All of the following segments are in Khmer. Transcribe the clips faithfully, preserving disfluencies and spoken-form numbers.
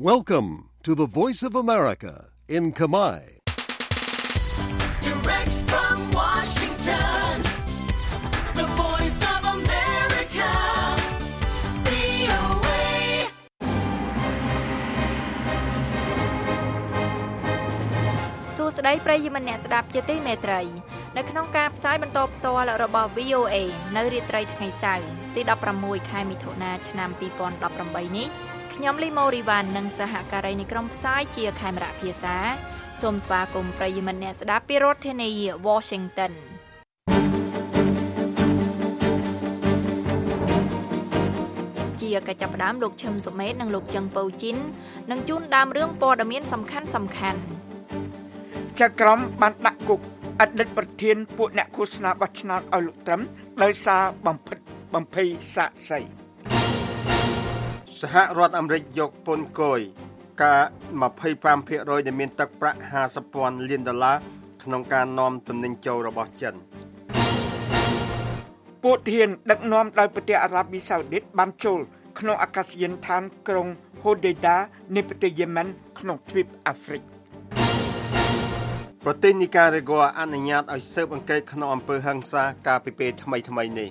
Welcome to the Voice of America in Khmer. Direct from Washington, the Voice of America, វី អូ เอ សួស្តីប្រិយមិត្តអ្នកស្ដាប់ជាទីមេត្រីនៅក្នុងការផ្សាយបន្តផ្ទាល់របស់ វី អូ เอ នៅរាត្រីថ្ងៃសៅរ៍ទីដប់ប្រាំមួយខែមិថុនាឆ្នាំពីរពាន់ដប់ប្រាំបីនេះខ្ញុំលីម៉ូរីវ៉ាន់និងសហការីនៃក្រុមផ្សាយជាខេមរៈភាសាសូមស្វាគមន៍ប្រិយមិត្តអ្នកស្ដាប់ពីរដ្ឋធានី Washington ជាកិច្ចចាប់ផ្ដើមលោកឈឹមសុមេតនិងលោកចឹងពៅជីននឹងជូនដើមរឿងព័ត៌មានសំខាន់សំខាន់ចក្រមបានដាក់គុកអតីតប្រធានពួកអ្នកឃោសនាបោះឆ្នោតឲ្យលោកត្រឹមដោយសារបំផិតបំភ័យសាក្សីសហរដ្ឋអាមេរិកយកពន្ធគយការ ยี่สิบห้าเปอร์เซ็นต์ ដែលមានទឹកប្រាក់ ห้าสิบពាន់លានដុល្លារក្នុងការនាំទំនិញចូលរបស់ចិនពួកធានដឹកនាំដោយប្រទេសអារ៉ាប៊ីសាអូឌីតបានចូលក្នុងអាកាសយានដ្ឋានក្រុង Hodeidah នៃប្រទេសយេម៉ែនក្នុងទ្វីបអាហ្វ្រិកប្រទេសនីការ៉ាហ្គួអនុញ្ញាតឲ្យស៊ើបអង្កេតក្នុងអំពើហិង្សាកាលពីពេលថ្មីៗនេះ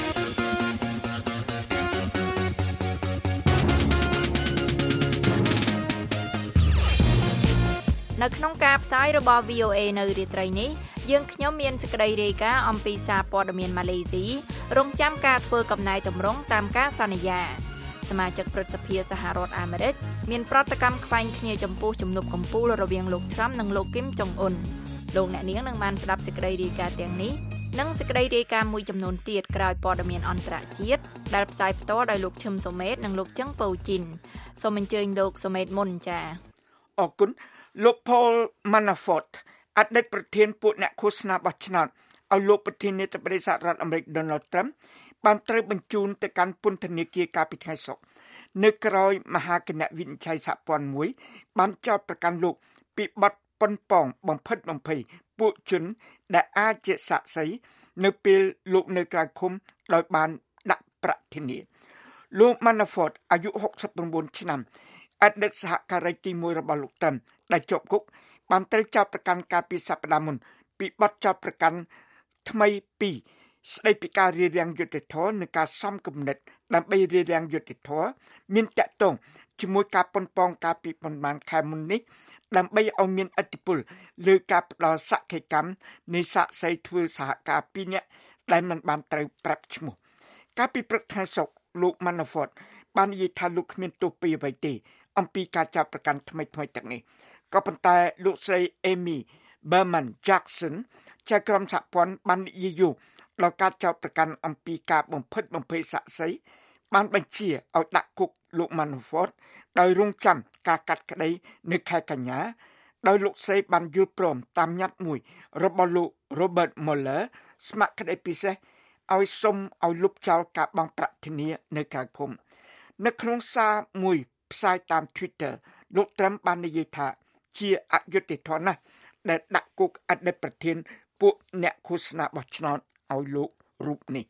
នៅក្នុងការផ្សាយរបស់ វី អូ เอ នៅរាត្រីនេះយើងខ្ញុំមានសេចក្តីរាយការណ៍អំពីសារព័ត៌មានម៉ាឡេស៊ីរងចាំការធ្វើកំណែតម្រង់តាមការសន្យាសមាជិកព្រឹទ្ធសភាសហរដ្ឋអាមេរិកមានប្រតិកម្មខ្វែងគ្នាចំពោះជំនួបកំពូលរវាងលោកត្រាំនិងលោកគីមចុងអ៊ុនលោកអ្នកនាងនឹងបានស្ដាប់សេចក្តីរាយការណ៍ទាំងនេះនិងសេចក្តីរាយការណ៍មួយចំនួនទៀតក្រោយព័ត៌មានអន្តរជាតិដែលផ្សាយផ្ទាល់ដោយលោកឈឹមសុមេតនិងលោកចឹងពៅជីនសូមអញ្ជើញលោកសុមេតមុនចា៎អរគុណលោក Paul Manafort អតីតប្រធានពួកអ្នកឃោសនាបោះឆ្នោតឲ្យលោកប្រធានាធិបតីសហរដ្ឋអាមេរិក Donald Trump បានត្រូវបញ្ជូនទៅកាន់ពន្ធនាគារកាលពីថ្ងៃសុក្រនៅក្រោយមហាគណៈវិនិច្ឆ័យសហព័ន្ធមួយបានចោទប្រកាន់លោកពីបទប៉ុនប៉ងបំផិតបំភ័យពួកជនដែលអាចជាសាក្សីនៅពេលលោកនៅក្រៅឃុំដោយបានដាក់ប្រាក់ធានាលោក Manafort អាយុហុកសិប៩ឆ្នាំអតីតសហការីទីមួយរបស់លោកត្រឹមដែលជាប់គុកបានត្រូវចោទប្រកាន់កាលពីសប្តាហ៍មុនពីបទចោទប្រកាន់ថ្មីពីរស្ដីពីការរារាំងយុត្តិធម៌និងការសំគំនិតដើម្បីរារាំងយុត្តិធម៌មានតាក់ទងជាមួយការប៉ុនប៉ងកាលពីប្រមាណខែមុននេះដើម្បីឲ្យមានឥទ្ធិពលលើការផ្ដល់សក្ខីកម្មនៃសាក្សីធ្វើសហការពីរនាក់ដែលមិនបានត្រូវប្រាប់ឈ្មោះកាលពីព្រឹកថ្ងៃសុក្រលោក Manafort បាននិយាយថាលោកគ្មានទោសពីអ្វីទេអំពីការចាប់ប្រកាន់ថ្មីៗទាំងនេះក៏ប៉ុន្តែលោកស្រី Amy Berman Jackson ជាក្រុមសហព័ន្ធបាននិយាយយោដល់ការចោទប្រកាន់អំពីការបំផិតបំភ័យសាក្សីបានបញ្ជាឲ្យដាក់គុកលោក Manafort ដោយរងចាំការកាត់ក្តីនៅខែកញ្ញាដោយលោកស្រីបានយល់ព្រមតាមញត្តិមួយរបស់លោក Robert Mueller ស្ម័គ្រក្តីពិសេសឲ្យសុំឲ្យលុបចោលការបង់ប្រាក់ធានានៅក្រៅឃុំនៅក្នុងសារមួយផ្សាយតាម Twitter លោកត្រឹមបាននិយាយថាជាអយុត្តិធម៌ណាស់ដែលដាក់គុកអតីតប្រធានពួកអ្នកឃោសនាបោះឆ្នោតឲ្យលោករូបនេះ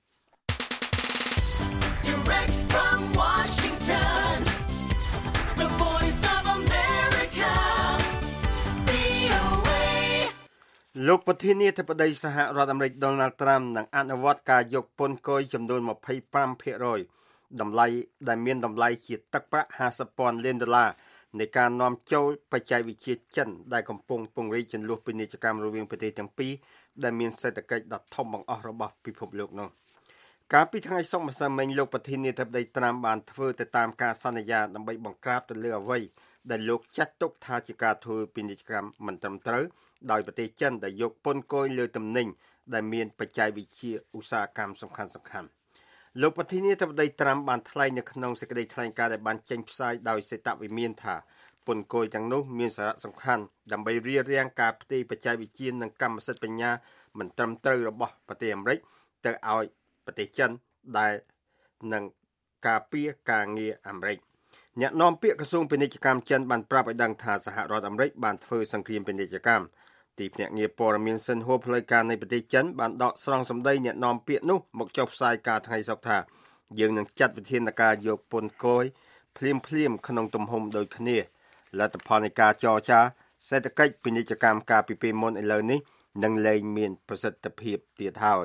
Direct from Washington, the Voice of America, វី អូ เอលោកប្រធានាធិបតីសហរដ្ឋអាមេរិក Donald Trump នឹងអនុវត្តការយកពន្ធគយចំនួន ยี่สิบห้าเปอร์เซ็นต์ តម្លៃដែលមានតម្លៃជាទឹកប្រាក់ ห้าสิบពាន់លានដុល្លារនៃការនាំចូលបច្ចេកវិទ្យាចិនដែលកំពុងពង្រីកជម្លោះពាណិជ្ជកម្មរវាងប្រទេសទាំងពីរដែលមានសេដ្ឋកិច្ចដ៏ធំបង្អស់របស់ពិភពលោកនោះកាលពីថ្ងៃសុក្រម្សិលមិញលោកប្រធានាធិបតីត្រាំបានធ្វើទៅតាមការសន្យាដើម្បីបង្ក្រាបទៅលើអ្វីដែលលោកចាត់ទុកថាជាការធ្វើពាណិជ្ជកម្មមិនត្រឹមត្រូវដោយប្រទេសចិនដែលយកពន្ធគយលើទំនិញដែលមានបច្ចេកវិទ្យាឧស្សាហកម្មសំខាន់ៗលោកប្រធានាធិបតីត្រាំបានថ្លែងនៅក្នុងសេចក្តីថ្លែងការណ៍ដែលបានចេញផ្សាយដោយសេតវិមានថាពន្ធគយទាំងនោះមានសារៈសំខាន់ដើម្បីរារាំងការផ្ទេរបច្ចេកវិទ្យានិងកម្មសិទ្ធិបញ្ញាមិនត្រឹមត្រូវរបស់ប្រទេសអាមេរិកទៅឲ្យប្រទេសចិនដែលនឹងការពារការងារអាមេរិកអ្នកនាំពាក្យក្រសួងពាណិជ្ជកម្មចិនបានប្រាប់ឲ្យដឹងថាសហរដ្ឋអាមេរិកបានធ្វើសង្គ្រាមពាណិជ្ជកម្មទីភ្នាក់ងារព័ត៌មានសិនហួរផ្លូវការនៃប្រទេសចិនបានដកស្រង់សម្ដីអ្នកនាំពាក្យនោះមកចុះផ្សាយការថ្ងៃសុក្រថាយើងនឹងចាត់វិធានការយកពន្ធគយភ្លាមភ្លាមក្នុងទំហំដូចគ្នាលទ្ធផលនៃការចរចាសេដ្ឋកិច្ចពាណិជ្ជកម្មការពីពេលមុនឥឡូវនេះនឹងលែងមានប្រសិទ្ធភាពទៀតហើយ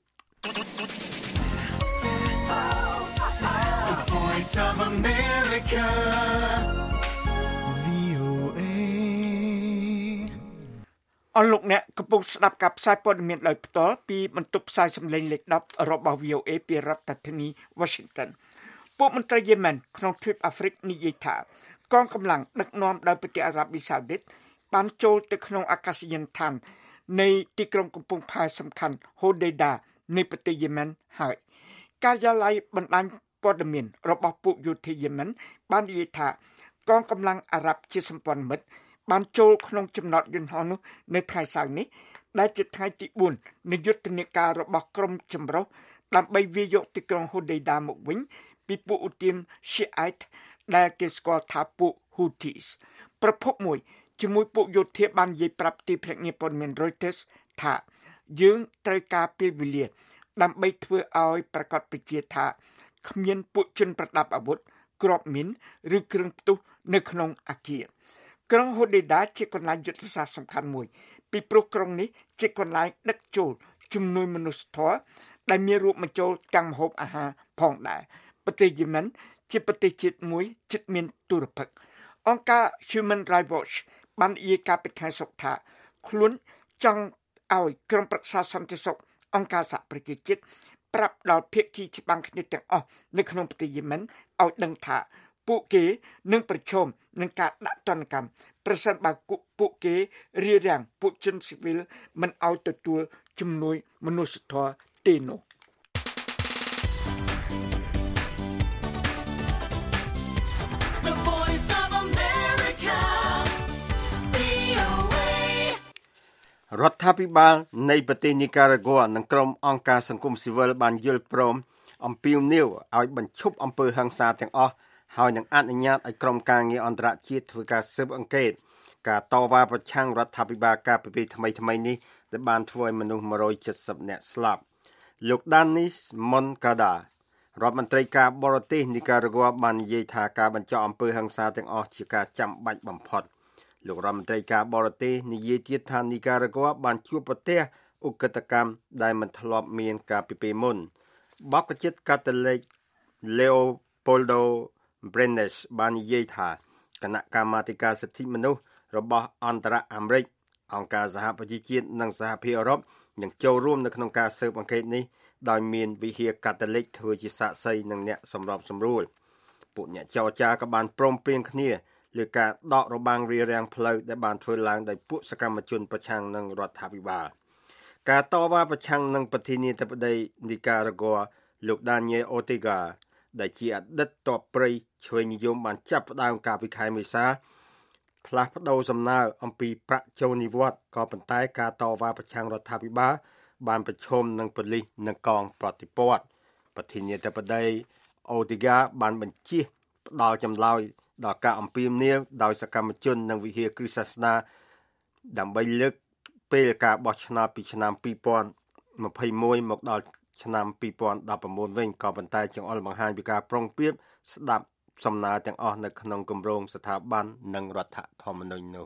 The Voice of America អរលោកអ្នកកំពុងស្ដាប់ការផ្សាយព័ត៌មានដោយផ្ទាល់ពីបន្ទប់ផ្សាយសំឡេងលេខដប់របស់ វី អូ เอ ពីរដ្ឋធានី Washington ពួកមន្ត្រីយេម៉ែនក្នុងទ្វីបអាហ្វ្រិកនិយាយថាកងកម្លាំងដឹកនាំដោយប្រទេសអារ៉ាប៊ីសាអូឌីតបានចូលទៅក្នុងអាកាសយានដ្ឋាននៃទីក្រុងកំពង់ផែសំខាន់ Hodeidah នៃប្រទេសយេម៉ែនហើយការិយាល័យបណ្ដាញព័ត៌មានរបស់ពួកយោធាយេម៉ែនបាននិយាយថាកងកម្លាំងអារ៉ាប់ជាសម្ព័ន្ធមិត្តបានចូលក្នុងចំណតយន្តហោះនោះនៅថ្ងៃសៅរ៍នេះដែលជាថ្ងៃទីបួននៃយុទ្ធនាការរបស់ក្រុមចម្រុះដើម្បីវាយយកទីក្រុង Hodeidah មកវិញពីពួកឧទាម Shiite ដែលគេស្គាល់ថាពួក Houthis ប្រភពមួយជាមួយពួកយោធាបាននិយាយប្រាប់ទីភ្នាក់ងារព័ត៌មាន Reuters ថាយើងត្រូវការពេលវេលាដើម្បីធ្វើឲ្យប្រកាសប្រជាថាគ្មានពួកជនប្រដាប់អាវុធគ្រាប់មីនឬគ្រឿងផ្ទុះនៅក្នុងអគារក្រុង Hodeidah ជាកន្លែងយុទ្ធសាស្ត្រសំខាន់មួយពីព្រោះក្រុងនេះជាកន្លែងដឹកចូលជំនួយមនុស្សធម៌ដែលមានរួមបញ្ចូលទាំងម្ហូបអាហារផងដែរប្រទេសយេម៉ែនជាប្រទេសជាតិមួយជិតមានទុរភិក្សអង្គការ Human Rights Watch បាននិយាយកាលពីថ្ងៃសុក្រថាខ្លួនចង់ឲ្យក្រុមប្រឹក្សាសន្តិសុខអង្គការសហប្រជាជាតិប្រាប់ដល់ភាគីច្បាំងគ្នាទាំងអស់នៅក្នុងប្រទេសយេម៉ែនឲ្យដឹងថាពួកគេនឹងប្រឈមនឹងការដាក់ទណ្ឌកម្មប្រសិនបើពួកគេរារាំងពួកជនស៊ីវិលមិនឲ្យទទួលជំនួយមនុស្សធម៌ទេនោះរដ្ឋាភិបាលនៃប្រទេសនីការ៉ាហ្គួនិងក្រុមអង្គការសង្គមស៊ីវិលបានយល់ព្រមអំពាវនាវឲ្យបញ្ឈប់អំពើហិង្សាទាំងអស់ហើយនឹងអនុញ្ញាតឲ្យក្រុមការងារអន្តរជាតិធ្វើការស៊ើបអង្កេតការតវ៉ាប្រឆាំងរដ្ឋាភិបាលការពីពេលថ្មីថ្មីនេះដែលបានធ្វើឲ្យមនុស្សone hundred seventyនាក់ស្លាប់លោក Danis Moncada រដ្ឋមន្ត្រីការបរទេសនីការ៉ាហ្គួបាននិយាយថាការបញ្ចប់អំពើហិង្សាទាំងអស់ជាការចាំបាច់បំផុតលោករដ្ឋមន្ត្រីការបរទេសនិយាយទៀតថានីការ៉ាហ្គួបានជួបប្រទះឧក្រិដ្ឋកម្មដែលមិនធ្លាប់មានកាលពីពេលមុនបព្វជិតកាតូលិក Leopoldo Brenes បាននិយាយថាគណៈកម្មាធិការសិទ្ធិមនុស្សរបស់អន្តរអាមេរិកអង្គការសហប្រជាជាតិនិងសហភាពអឺរ៉ុបនឹងចូលរួមនៅក្នុងការស៊ើបអង្កេតនេះដោយមានវិហារកាតូលិកធ្វើជាសាក្សីនិងអ្នកសម្របសម្រួលពួកអ្នកចរចាក៏បានព្រមព្រៀងគ្នាលើការដករបាំងរារាំងផ្លូវដែលបានធ្វើឡើងដោយពួកសកម្មជនប្រឆាំងនឹងរដ្ឋាភិបាលការតវ៉ាប្រឆាំងនឹងប្រធានាធិបតីនីការ៉ាហ្គួលោក Daniel Ortega ដែលជាអតីតទ័ពព្រៃឆ្វេងនិយមបានចាប់ផ្ដើមកាលពីខែមេសាផ្លាស់ប្ដូរសំណើអំពីប្រាក់ចូលនិវត្តន៍ក៏ប៉ុន្តែការតវ៉ាប្រឆាំងរដ្ឋាភិបាលបានប្រឈមនឹងប៉ូលីសនិងកងប្រតិព័ទ្ធប្រធានាធិបតី Ortega បានបញ្ជាផ្ដល់ចម្លើយដល់ការអំពាវនាវដោយសកម្មជននិងវិហារគ្រីស្ទសាសនាដើម្បីលើកពេលការបោះឆ្នោតពីឆ្នាំtwo thousand twenty-oneមកដល់ឆ្នាំtwo thousand nineteenវិញក៏ប៉ុន្តែចង្អុលបង្ហាញពីការប្រុងប្រៀបស្ដាប់សំណើទាំងអស់នៅក្នុងគម្រោងស្ថាប័ននិងរដ្ឋធម្មនុញ្ញនោះ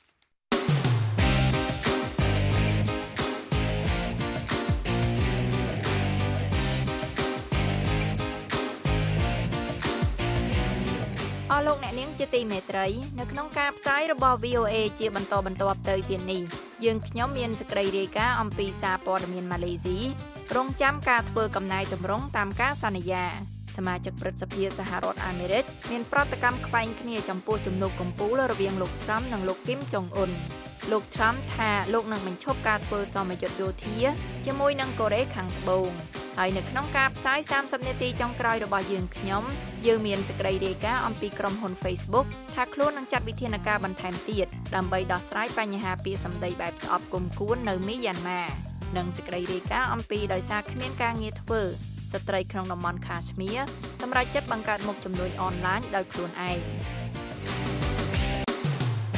អស់លោកអ្នកនាងជាទីមេត្រីនៅក្នុងការផ្សាយរបស់ វី អូ เอ ជាបន្តបន្ទាប់ទៅទៀតនេះយើងខ្ញុំមានសេចក្តីរាយការណ៍អំពីសារព័ត៌មានម៉ាឡេស៊ីរងចាំការធ្វើកំណែតម្រង់តាមការសន្យាសមាជិកព្រឹទ្ធសភាសហរដ្ឋអាមេរិកមានប្រតិកម្មខ្វែងគ្នាចំពោះជំនួបកំពូលរវាងលោកត្រាំនិងលោកគីមចុងអ៊ុនលោកត្រាំថាលោកនឹងបញ្ឈប់ការធ្វើសមយុទ្ធយោធាជាមួយនឹងកូរ៉េខាងត្បូងហើយនៅក្នុងការផ្សាយthirtyនាទីចុងក្រោយរបស់យើងខ្ញុំយើងមានសេចក្តីរាយការណ៍អំពីក្រុមហ៊ុន Facebook ថាខ្លួននឹងចាត់វិធានការបន្ថែមទៀតដើម្បីដោះស្រាយបញ្ហាពាក្យសម្ដីបែបស្អប់គុំគួននៅមីយ៉ាន់ម៉ានិងសេចក្តីរាយការណ៍អំពីដោយសារគ្មានការងារធ្វើស្ត្រីក្នុងតំបន់ខាស្មៀរសម្រាប់ចិត្តបង្កើតមុខជំនួញអនឡាញដោយខ្លួនឯង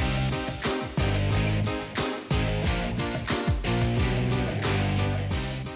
អ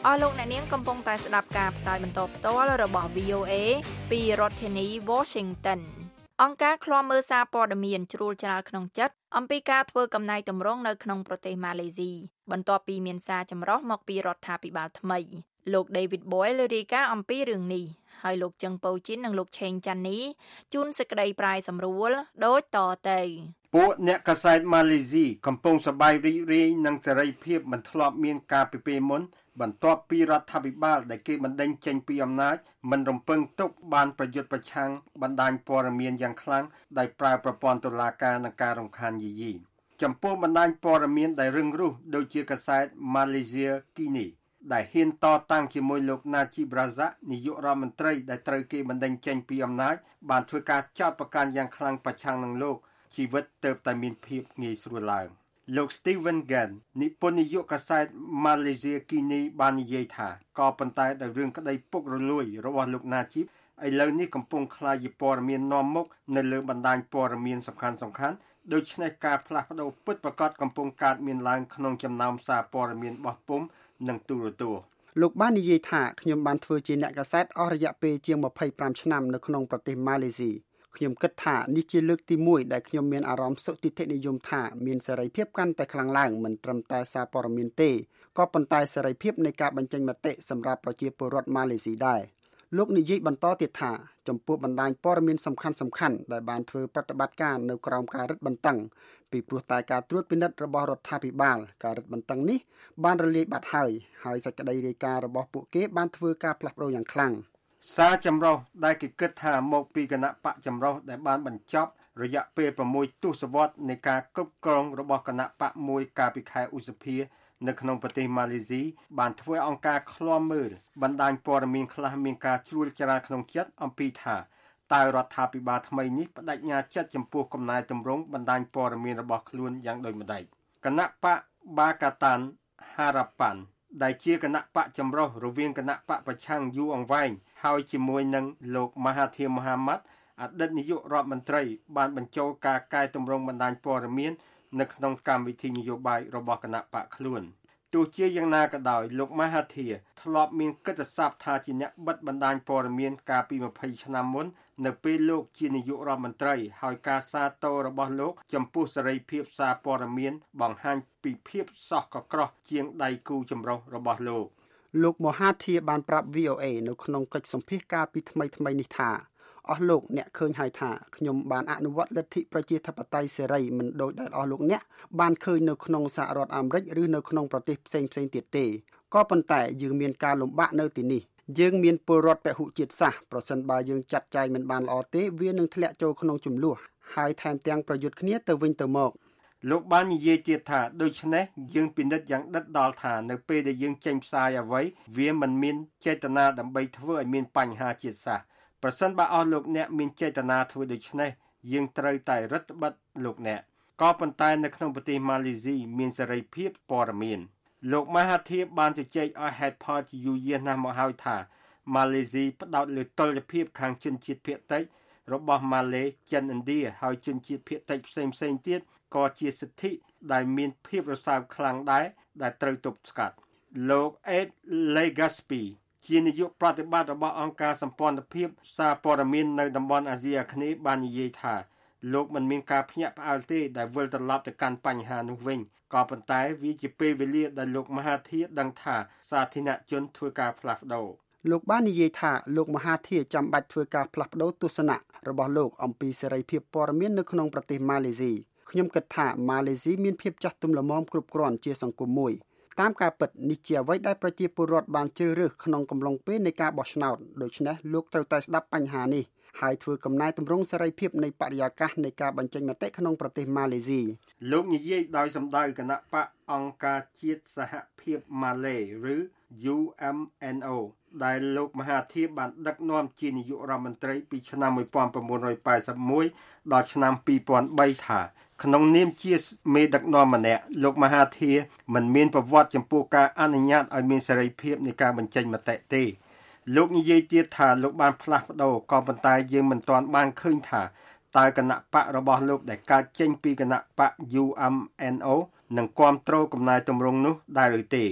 អស់លោកអ្នកនាងកំពុងតែស្ដាប់ការផ្សាយបន្តផ្ទាល់របស់ វី អូ เอ ពីរដ្ឋធានី Washington អង្គការឃ្លាំមើលសារព័ត៌មានជ្រួលច្រាលក្នុងចិត្តអំពីការធ្វើកំណែទម្រង់នៅក្នុងប្រទេសម៉ាឡេស៊ីបន្ទាប់ពីមានសារចម្រុះមកពីរដ្ឋាភិបាលថ្មីលោក David Boyle រាយការណ៍អំពីរឿងនេះហើយលោកចឹងពៅជីននិងលោកឆេងចាន់នីជូនសេចក្តីប្រាយសម្រួលដូចតទៅពួកអ្នកកាសែតម៉ាឡេស៊ីកំពុងសប្បាយរីករាយនឹងសេរីភាពមិនធ្លាប់មានការពីពេលមុនបន្ទាប់ពីរដ្ឋាភិបាលដែលគេបណ្ដេញចេញពីអំណាចមិនរំពឹងទុកបានប្រយុទ្ធប្រឆាំងបណ្ដាញព័ត៌មានយ៉ាងខ្លាំងដោយប្រើប្រព័ន្ធតុលាការនិងការរំខានយាយីចំពោះបណ្ដាញព័ត៌មានដែលរឹងរូសដូចជាកាសែត Malaysia Kini ដែលហ៊ានតតាំងជាមួយលោក Najib Razak នាយករដ្ឋមន្ត្រីដែលត្រូវគេបណ្ដេញចេញពីអំណាចបានធ្វើការចោទប្រកាន់យ៉ាងខ្លាំងប្រឆាំងនឹងលោកជីវិតទើបតែមានភាពងាយស្រួលឡើងលោក Stephen Gann និពន្ធនាយកកាសែត Malaysia Kini បាននិយាយថាក៏ប៉ុន្តែដោយរឿងក្តីពុករលួយរបស់លោក Najib ឥឡូវនេះកំពុងក្លាយជាព័ត៌មាននាំមុខនៅលើបណ្ដាញព័ត៌មានសំខាន់សំខាន់ដូច្នេះការផ្លាស់ប្ដូរពិតប្រាកដកំពុងកើតមានឡើងក្នុងចំណោមសារព័ត៌មានបោះពុម្ពនិងទូរទស្សន៍លោកបាននិយាយថាខ្ញុំបានធ្វើជាអ្នកកាសែតអស់រយៈពេលជាងម្ភៃប្រាំឆ្នាំនៅក្នុងប្រទេសម៉ាឡេស៊ីខ្ញុំគិតថានេះជាលើកទីមួយដែលខ្ញុំមានអារម្មណ៍សុខទិដ្ឋិនិយមថាមានសេរីភាពកាន់តែខ្លាំងឡើងមិនត្រឹមតែសារព័ត៌មានទេក៏ប៉ុន្តែសេរីភាពនៃការបញ្ចេញមតិសម្រាប់ប្រជាពលរដ្ឋម៉ាឡេស៊ីដែរលោកនិយាយបន្តទៀតថាចំពោះបណ្ដាញព័ត៌មានសំខាន់សំខាន់ដែលបានធ្វើប្រតិបត្តិការនៅក្រោមការរឹតបន្តឹងពីព្រោះតែការត្រួតពិនិត្យរបស់រដ្ឋាភិបាលការរឹតបន្តឹងនេះបានរលាយបាត់ហើយហើយសេចក្តីរាយការណ៍របស់ពួកគេបានធ្វើការផ្លាស់ប្ដូរយ៉ាងខ្លាំងសារចម្រុះដែលគេគិតថាមកពីគណៈបកចម្រុះដែលបានបញ្ចប់រយៈពេល៦ទសវត្សរ៍នៃការគ្រប់គ្រងរបស់គណៈបកមួយកាលពីខែឧសភានៅក្នុងប្រទេសម៉ាឡេស៊ីបានធ្វើឲ្យអង្គការឃ្លាំមើលបណ្ដាញព័ត៌មានខ្លះមានការជ្រួលច្រាលក្នុងចិត្តអំពីថាតើរដ្ឋាភិបាលថ្មីនេះបដិញ្ញាចិត្តចំពោះកំណែទម្រង់បណ្ដាញព័ត៌មានរបស់ខ្លួនយ៉ាងដូចម្តេចគណៈបក Pakatan Harapan ដែលជាគណៈបកចម្រុះរវាងគណៈបកប្រឆាំងយូរអង្វែងហើយជាមួយនឹងលោក Mahathir Mohamad អតីតនាយករដ្ឋមន្ត្រីបានបញ្ចូលការកែតម្រង់បណ្ដាញព័ត៌មាននៅក្នុងកម្មវិធីនយោបាយរបស់គណៈបកខ្លួនទោះជាយ៉ាងណាក៏ដោយលោក Mahathir ធ្លាប់មានកិត្តិស័ព្ទថាជាអ្នកបិទបណ្ដាញព័ត៌មានកាលពីម្ភៃឆ្នាំមុននៅពេលលោកជានាយករដ្ឋមន្ត្រីហើយការសាទររបស់លោកចំពោះសេរីភាពសារព័ត៌មានបង្ហាញពីភាពសោះកក្រោះជាងដៃគូចម្រុះរបស់លោកលោក Mahathir បានប្រាប់ វី អូ เอ នៅក្នុងកិច្ចសម្ភាសន៍កាលពីថ្មីថ្មីនេះថាអស់លោកអ្នកឃើញហើយថាខ្ញុំបានអនុវត្តលទ្ធិប្រជាធិបតេយ្យសេរីមិនដូចដែលអស់លោកអ្នកបានឃើញនៅក្នុងសហរដ្ឋអាមេរិកឬនៅក្នុងប្រទេសផ្សេងផ្សេងទៀតទេក៏ប៉ុន្តែយើងមានការលំបាកនៅទីនេះយើងមានពលរដ្ឋពហុជាតិសាសន៍ប្រសិនបើយើងចាត់ចែងមិនបានល្អទេវានឹងធ្លាក់ចូលក្នុងជម្លោះហើយថែមទាំងប្រយុទ្ធគ្នាទៅវិញទៅមកលោកបាននិយាយទៀតថាដូច្នេះយើងពិនិត្យយ៉ាងដិតដល់ថានៅពេលដែលយើងចេញផ្សាយអ្វីវាមិនមានចេតនាដើម្បីធ្វើឲ្យមានបញ្ហាជាតិសាសន៍ប្រសិនបើអស់លោកអ្នកមានចេតនាធ្វើដូច្នេះយើងត្រូវតែរឹតបន្តឹងលោកអ្នកក៏ប៉ុន្តែនៅក្នុងប្រទេសម៉ាឡេស៊ីមានសេរីភាពព័ត៌មានលោក Mahathir បានជជែកឲ្យហេតុផលជាយូរយារណាស់មកហើយថាម៉ាឡេស៊ីផ្ដោតលើតុល្យភាពខាងជនជាតិភាគតិចរបស់ម៉ាឡេចិនឥណ្ឌាហើយជនជាតិភាគតិចផ្សេងផ្សេងទៀតក៏ជាសិទ្ធិដែលមានភាពរសើបខ្លាំងដែរដែលត្រូវទប់ស្កាត់លោក Ed Legaspi ជានាយកប្រតិបត្តិរបស់អង្គការសម្ព័ន្ធភាពសារព័ត៌មាននៅតំបន់អាស៊ីអាគ្នេយ៍បាននិយាយថាលោកមិនមានការភ្ញាក់ផ្អើលទេដែលវិលត្រឡប់ទៅកាន់បញ្ហានោះវិញក៏ប៉ុន្តែវាជាពេលវេលាដែលលោក Mahathir ដឹងថាសាធារណជនធ្វើការផ្លាស់ប្ដូរលោកបាននិយាយថាលោក Mahathir ចាំបាច់ធ្វើការផ្លាស់ប្ដូរទស្សនៈរបស់លោកអំពីសេរីភាពព័ត៌មាននៅក្នុងប្រទេសម៉ាឡេស៊ីខ្ញុំគិតថាម៉ាឡេស៊ីមានភាពចាស់ទុំល្មមគ្រប់គ្រាន់ជាសង្គមមួយតាមការពិតនេះជាអ្វីដែលប្រជាពលរដ្ឋបានជ្រើសរើសក្នុងកំឡុងពេលនៃការបោះឆ្នោតដូច្នេះលោកត្រូវតែស្ដាប់បញ្ហានេះហើយធ្វើកំណែទម្រង់សេរីភាពនៃបរិយាកាសនៃការបញ្ចេញមតិក្នុងប្រទេសម៉ាឡេស៊ីលោកនិយាយដោយសម្ដៅគណៈបកអង្គការជាតិសហភាពម៉ាឡេឬ យូ អេម អេន អូ ដែលលោក Mahathir បានដឹកនាំជានាយករដ្ឋមន្ត្រីពីឆ្នាំ១៩ប៉ែតសិបមួយដល់ឆ្នាំពីរពាន់បីថាក្នុងនាមជាមេដឹកនាំម្នាក់លោក Mahathir មិនមានប្រវត្តិចំពោះការអនុញ្ញាតឲ្យមានសេរីភាពនៃការបញ្ចេញមតិទេលោកនិយាយទៀតថាលោកបានផ្លាស់ប្ដូរក៏ប៉ុន្តែយើងមិនទាន់បានឃើញថាតើគណៈបករបស់លោកដែលកើតចេញពីគណៈបក យូ អេម អេន អូ នឹងគ្រប់គ្រងកំណែទម្រង់នោះដែរឬទេ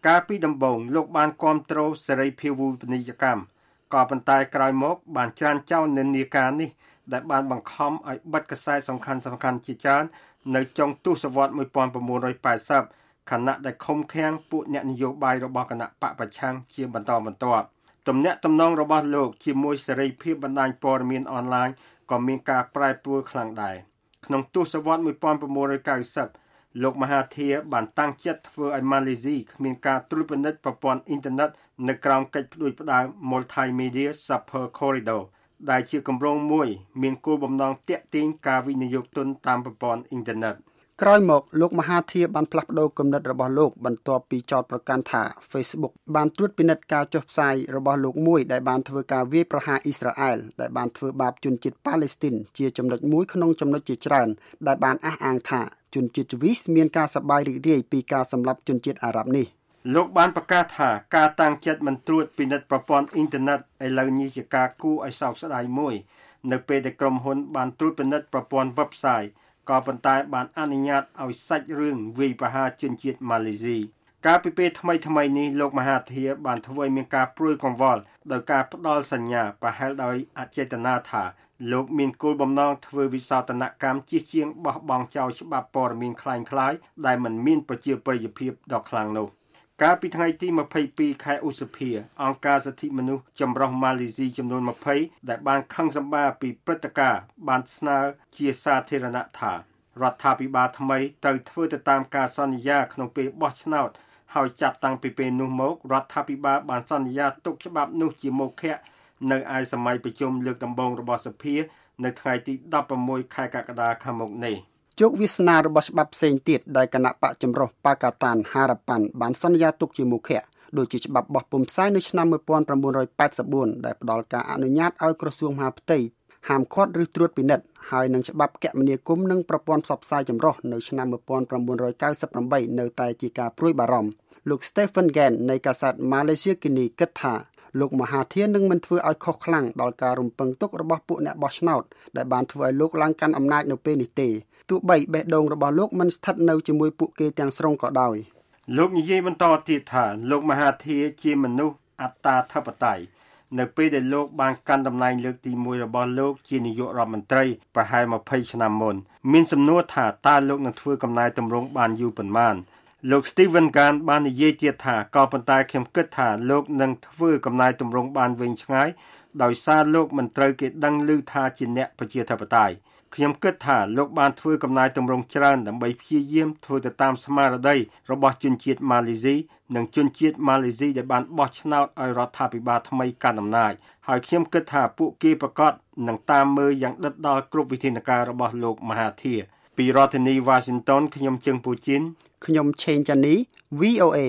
កាលពីដំបូងលោកបានគាំទ្រសេរីភាពវិនិយោគកម្មក៏ប៉ុន្តែក្រោយមកបានច្រានចោលនិន្នាការនេះដែលបានបង្ខំឲ្យបិទកាសែតសំខាន់សំខាន់ជាច្រើននៅចុងទសវត្សរ៍nineteen eightyខណៈដែលឃុំឃាំងពួកអ្នកនយោបាយរបស់គណៈបកប្រឆាំងជាបន្តបន្ទាប់ទំនាក់ទំនងរបស់លោកជាមួយសេរីភាពបណ្ដាញព័ត៌មានអនឡាញក៏មានការប្រែប្រួលខ្លាំងដែរក្នុងទសវត្សរ៍nineteen ninetyលោកមហាធាបានតាំងចិត្តធ្វើឲ្យម៉ាឡេស៊ីគ្មានការត្រួតពិនិត្យប្រព័ន្ធអ៊ីនធឺណិតនៅក្រោមកិច្ចផ្ដួចផ្ដើម Multimedia Super Corridor ដែលជាគម្រោងមួយមានគោលបំណងទាក់ទាញការវិនិយោគទុនតាមប្រព័ន្ធអ៊ីនធឺណិតក្រោយមកលោកមហាធាបានផ្លាស់ប្ដូរគំនិតរបស់លោកបន្ទាប់ពីចោទប្រកាន់ថា Facebook បានត្រួតពិនិត្យការចុះផ្សាយរបស់លោកមួយដែលបានធ្វើការវាយប្រហារអ៊ីស្រាអែលដែលបានធ្វើបាបជនជាតិប៉ាឡេស្ទីនជាចំណុចមួយក្នុងចំណុចជាច្រើនដែលបានអះអាងថាជនជាតិជ្វីសមានការសប្បាយរីករាយពីការសម្លាប់ជនជាតិអារ៉ាប់នេះលោកបានប្រកាសថាការតាំងចិត្តមិនត្រួតពិនិត្យប្រព័ន្ធអ៊ីនធឺណិតឥឡូវនេះជាការគួរឲ្យសោកស្ដាយមួយនៅពេលដែលក្រុមហ៊ុនបានត្រួតពិនិត្យប្រព័ន្ធ website ក៏ប៉ុន្តែបានអនុញ្ញាតឲ្យសាច់រឿងវាយប្រហារជនជាតិម៉ាឡេស៊ីកាលពីពេលថ្មីថ្មីនេះលោកមហាធាបានធ្វើឲ្យមានការព្រួយកង្វល់ដោយការផ្ដល់សញ្ញាប្រហែលដោយអចេតនាថាលោកមានគោលបំណងធ្វើវិសោធនកម្មជិះជាងបោះបង់ចោលច្បាប់ព័ត៌មានคล้ายៗដែលមិនមានប្រជាប្រិយភាពដ៏ខ្លាំងនោះកាលពីថ្ងៃទីtwenty-twoខែឧសភាអង្គការសិទ្ធិមនុស្សចម្រុះម៉ាឡេស៊ីចំនួនtwentyដែលបានខឹងសម្បារពីព្រឹត្តិការណ៍បានស្នើជាសាធារណៈថារដ្ឋាភិបាលថ្មីត្រូវធ្វើទៅតាមការសន្យាក្នុងពេលបោះឆ្នោតហើយចាប់តាំងពីពេលនោះមករដ្ឋាភិបាលបានសន្យាទុកច្បាប់នោះជាមុខៈនៅឯសម័យប្រជុំលើកដំបូងរបស់សភានៅថ្ងៃទីsixteenខែកក្កដាខាងមុខនេះជោគវាសនារបស់ច្បាប់ផ្សេងទៀតដែលគណៈបកចម្រុះប៉ាកាតានហារ៉ាប៉ាន់បានសន្យាទុកជាមុខៈដូចជាច្បាប់បោះពុម្ពផ្សាយនៅឆ្នាំnineteen eighty-fourដែលផ្ដល់ការអនុញ្ញាតឲ្យក្រសួងមហាផ្ទៃហាមឃាត់ឬត្រួតពិនិត្យហើយនឹងច្បាប់គមនាគមន៍និងប្រព័ន្ធផ្សព្វផ្សាយចម្រុះនៅឆ្នាំnineteen ninety-eightនៅតែជាការព្រួយបារម្ភលោក Stephen Gan នៃកាសែត Malaysia Kini គិតថាលោកមហាធានឹងមិនធ្វើឲ្យខុសខ្លាំងដល់ការរំពឹងទុករបស់ពួកអ្នកបោះឆ្នោតដែលបានធ្វើឲ្យលោកឡើងកាន់អំណាចនៅពេលនេះទេទោះបីបេះដូងរបស់លោកមិនស្ថិតនៅជាមួយពួកគេទាំងស្រុងក៏ដោយលោកនិយាយបន្តទៀតថាលោកមហាធាជាមនុស្សអត្តាធិបតេយ្យនៅពេលដែលលោកបានកាន់តំណែងលើកទីoneរបស់លោកជានាយករដ្ឋមន្ត្រីប្រហែលtwentyឆ្នាំមុនមានសំណួរថាតើលោកនឹងធ្វើកំណែទម្រង់បានយូរប៉ុន្មានលោក Stephen Gan បាននិយាយទៀតថាក៏ប៉ុន្តែខ្ញុំគិតថាលោកនឹងធ្វើកំណែទម្រង់បានវែងឆ្ងាយដោយសារលោកមិនត្រូវគេដឹងឮថាជាអ្នកប្រជាធិបតេយ្យខ្ញុំគិតថាលោកបានធ្វើកំណែទម្រង់ច្រើនដើម្បីព្យាយាមធ្វើទៅតាមស្មារតីរបស់ជនជាតិម៉ាឡេស៊ីនិងជនជាតិម៉ាឡេស៊ីដែលបានបោះឆ្នោតឲ្យរដ្ឋាភិបាលថ្មីកាន់អំណាចហើយខ្ញុំគិតថាពួកគេប្រកាសនឹងតាមមើលយ៉ាងដិតដល់គ្រប់វិធានការរបស់លោកមហាធាពីរដ្ឋធានី Washington ខ្ញុំជើងពូជីនខ្ញុំឆេងចានី V O A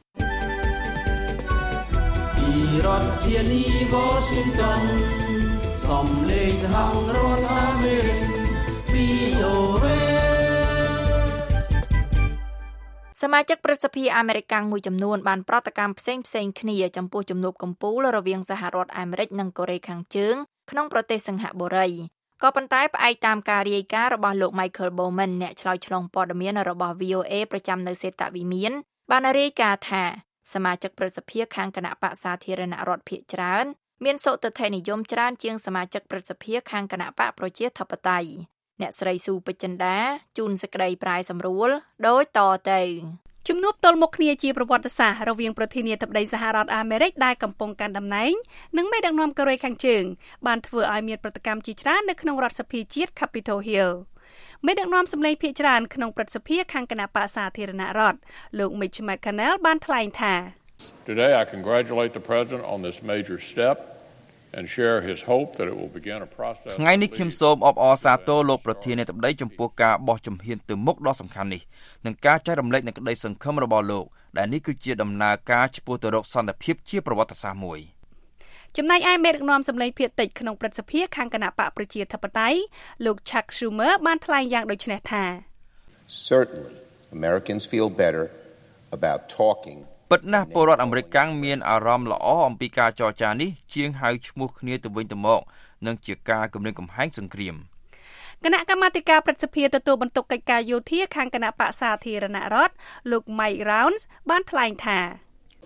ពីរដ្ឋធានី Washington សំឡេងសហរដ្ឋអាមេរិក V O A សមាជិកព្រឹទ្ធសភាអាមេរិកមួយចំនួនបានប្រតិកម្មផ្សេងផ្សេងគ្នាចំពោះជំនួបកំពូលរវាងសហរដ្ឋអាមេរិកនិងកូរ៉េខាងជើងក្នុងប្រទេសសិង្ហបុរីក៏ប៉ុន្តែផ្អែកតាមការរាយការណ៍របស់លោក Michael Bowman អ្នកឆ្លើយឆ្លងព័ត៌មានរបស់ V O A ប្រចាំនៅសេតវិមានបានរាយការណ៍ថាសមាជិកព្រឹទ្ធសភាខាងគណៈបក្សសាធារណរដ្ឋភាគច្រើនមានសុទិដ្ឋិនិយមច្រើនជាងសមាជិកព្រឹទ្ធសភាខាងគណៈបកប្រជាធិបតេយ្យអ្នកស្រីស៊ូពេជ្រចិន្តាជូនសេចក្តីប្រាយសម្រួលដូចតទៅជំនួបទល់មុខគ្នាជាប្រវត្តិសាស្ត្ររវាងប្រធានាធិបតីសហរដ្ឋអាមេរិកដែលកំពុងកាន់តំណែងនិងមេដឹកនាំកូរ៉េខាងជើងបានធ្វើឲ្យមានប្រតិកម្មជាច្រើននៅក្នុងរដ្ឋសភាជាតិ Capitol Hill មេដឹកនាំសម្លេងភាគច្រើនក្នុងព្រឹទ្ធសភាខាងគណៈបក្សសាធារណរដ្ឋលោក Mitch McConnell បានថ្លែងថា Today I congratulate the president on this major step and share his hope that it will begin a process ថ្ងៃនេះខ្ញុំសូមអបអរសាទរលោកប្រធានាធិបតីចំពោះការបោះជំហានទៅមុខដ៏សំខាន់នេះនិងការចែករំលែកនូវក្តីសង្ឃឹមរបស់លោកដែលនេះគឺជាដំណើរការឆ្ពោះទៅរកសន្តិភាពជាប្រវត្តិសាស្ត្រមួយចំណែកឯមេដឹកនាំសម្លេងភាគតិចក្នុងព្រឹទ្ធសភាខាងគណៈបកប្រជាធិបតេយ្យលោក Chuck Schumer បានថ្លែងយ៉ាងដូចនេះថា Certainly Americans feel better about talking ពិតណាស់ពលរដ្ឋអាមេរិកកាំងមានអារម្មណ៍ល្អអំពីការចរចានេះជាងហៅឈ្មោះគ្នាទៅវិញទៅមកនិងជាការគំរាមកំហែងសង្គ្រាមគណៈកម្មាធិការព្រឹទ្ធសភាទទួលបន្ទុកកិច្ចការយោធាខាងគណៈបក្សសាធារណរដ្ឋលោក Mike Rounds បានថ្លែងថា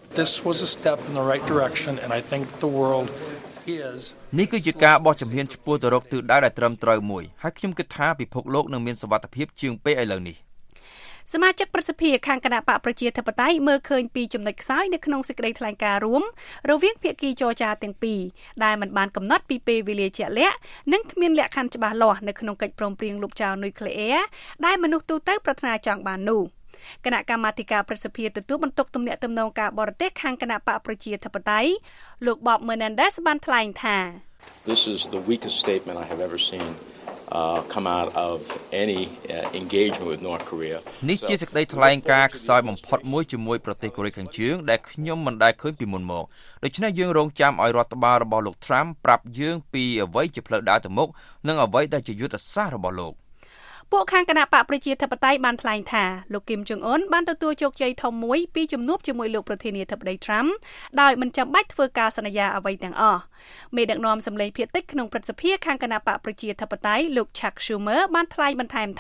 This was a step in the right direction and I think the world is នេះគឺជាការបោះជំហានឆ្ពោះទៅរកទិសដៅដែលត្រឹមត្រូវមួយហើយខ្ញុំគិតថាពិភពលោកនឹងមានសុវត្ថិភាពជាងពេលឥឡូវនេះសមាជិកប្រសិទ្ធិខាងគណៈបកប្រជាធិបតេយ្យមើលឃើញពីចំណុចខ្សោយនៅក្នុងសេចក្តីថ្លែងការណ៍រួមរវាងភាគីចរចាទាំងពីរដែលមិនបានកំណត់ពីពេលវេលាជាក់លាក់និងគ្មានលក្ខខណ្ឌច្បាស់លាស់នៅក្នុងកិច្ចព្រមព្រៀងលុបចោលនុយក្លេអ៊ែរដែលមនុស្សទូទៅប្រាថ្នាចង់បាននោះគណៈកម្មាធិការប្រសិទ្ធិទទួលបន្ទុកទំនាក់ទំនងការបរទេសខាងគណៈបកប្រជាធិបតេយ្យលោក Bob Menendez បានថ្លែងថា This is the weakest statement I have ever seen uh come out of any uh, engagement with North Korea នេះជាសេចក្តីថ្លែងការណ៍ខ្សោយបំផុតមួយជាមួយប្រទេសកូរ៉េខាងជើងដែលខ្ញុំមិនដែលឃើញពីមុនមកដូច្នេះយើងរងចាំឲ្យរដ្ឋបាលរបស់លោក Trump ប្រាប់យើងពីអ្វីជាផ្លូវដើរទៅមុខនិងអ្វីដែលជាយុទ្ធសាស្ត្ររបស់លោកពួកខាងគណៈបកប្រជាធិបតេយ្យបានថ្លែងថាលោកគីមចុងអ៊ុនបានទទួលជោគជ័យធំមួយពីជំនួបជាមួយលោកប្រធានាធិបតី Trump ដោយមិនចាំបាច់ធ្វើការសន្យាអ្វីទាំងអស់មេដឹកនាំសម្លេងភាគតិចក្នុងព្រឹទ្ធសភាខាងគណៈបកប្រជាធិបតេយ្យលោក Chuck Schumer បានថ្លែងបន្ថែមថា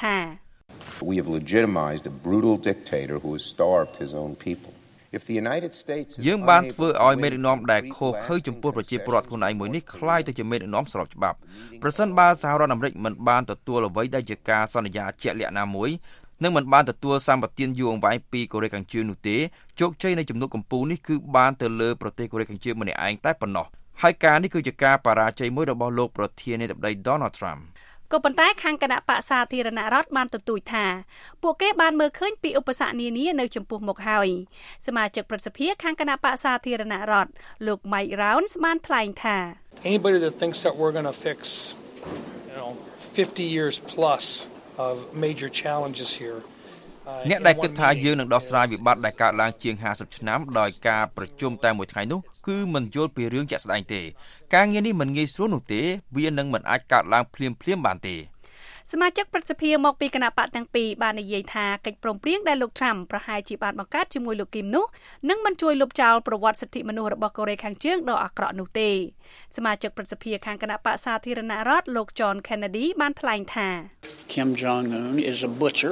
We have legitimized a brutal dictator who has starved his own people If the United States យើងបានធ្វើឲ្យមេដឹកនាំដែលខុសខើចំពោះប្រជាពលរដ្ឋខ្លួនឯងមួយនេះคล้ายទៅជាមេដឹកនាំស្របច្បាប់ប្រសិនបើសហរដ្ឋអាមេរិកមិនបានទទួលអ្វីដែលជាការសន្យាជាក់លាក់ណាមួយនិងមិនបានទទួលសម្បទានយូរអង្វែងពីកូរ៉េខាងជើងនោះទេជោគជ័យនៃជំនួបកម្ពុជានេះគឺបានទៅលើប្រទេសកូរ៉េខាងជើងម្នាក់ឯងតែប៉ុណ្ណោះហើយការនេះគឺជាការបរាជ័យមួយរបស់លោកប្រធានាធិបតី Donald Trump ក៏ប៉ុន្តែខាងគណៈបកសាធារណរដ្ឋបានទទូចថាពួកគេបានមើលឃើញពីឧបសគ្គនានានៅចំពោះមុខហើយសមាជិកប្រសិទ្ធិខាងគណៈបកសាធារណរដ្ឋលោក Mike Rounds បានថ្លែងថា Anybody that thinks that we're going to fix you know fifty years plus of major challenges here អ្នកដែលគិតថាយើងនឹងដោះស្រាយវិបត្តិដែលកើតឡើងជាងห้าสิบឆ្នាំដោយការប្រជុំតែមួយថ្ងៃនោះគឺមិនយល់ពីរឿងជាក់ស្ដែងទេការងារនេះមិនងាយស្រួលនោះទេវានឹងមិនអាចកើតឡើងភ្លាមៗបានទេសមាជិកប្រសិទ្ធិមកពីគណៈបកទាំងពីរបាននិយាយថាកិច្ចព្រមព្រៀងដែលលោក Trump ប្រហែលជាបានបង្កើតជាមួយលោកគីមនោះនឹងមិនជួយលុបចោលប្រវត្តិសិទ្ធិមនុស្សរបស់កូរ៉េខាងជើងដ៏អាក្រក់នោះទេសមាជិកប្រសិទ្ធិខាងគណៈបកសាធារណរដ្ឋលោក John Kennedy បានថ្លែងថា Kim Jong-un is a butcher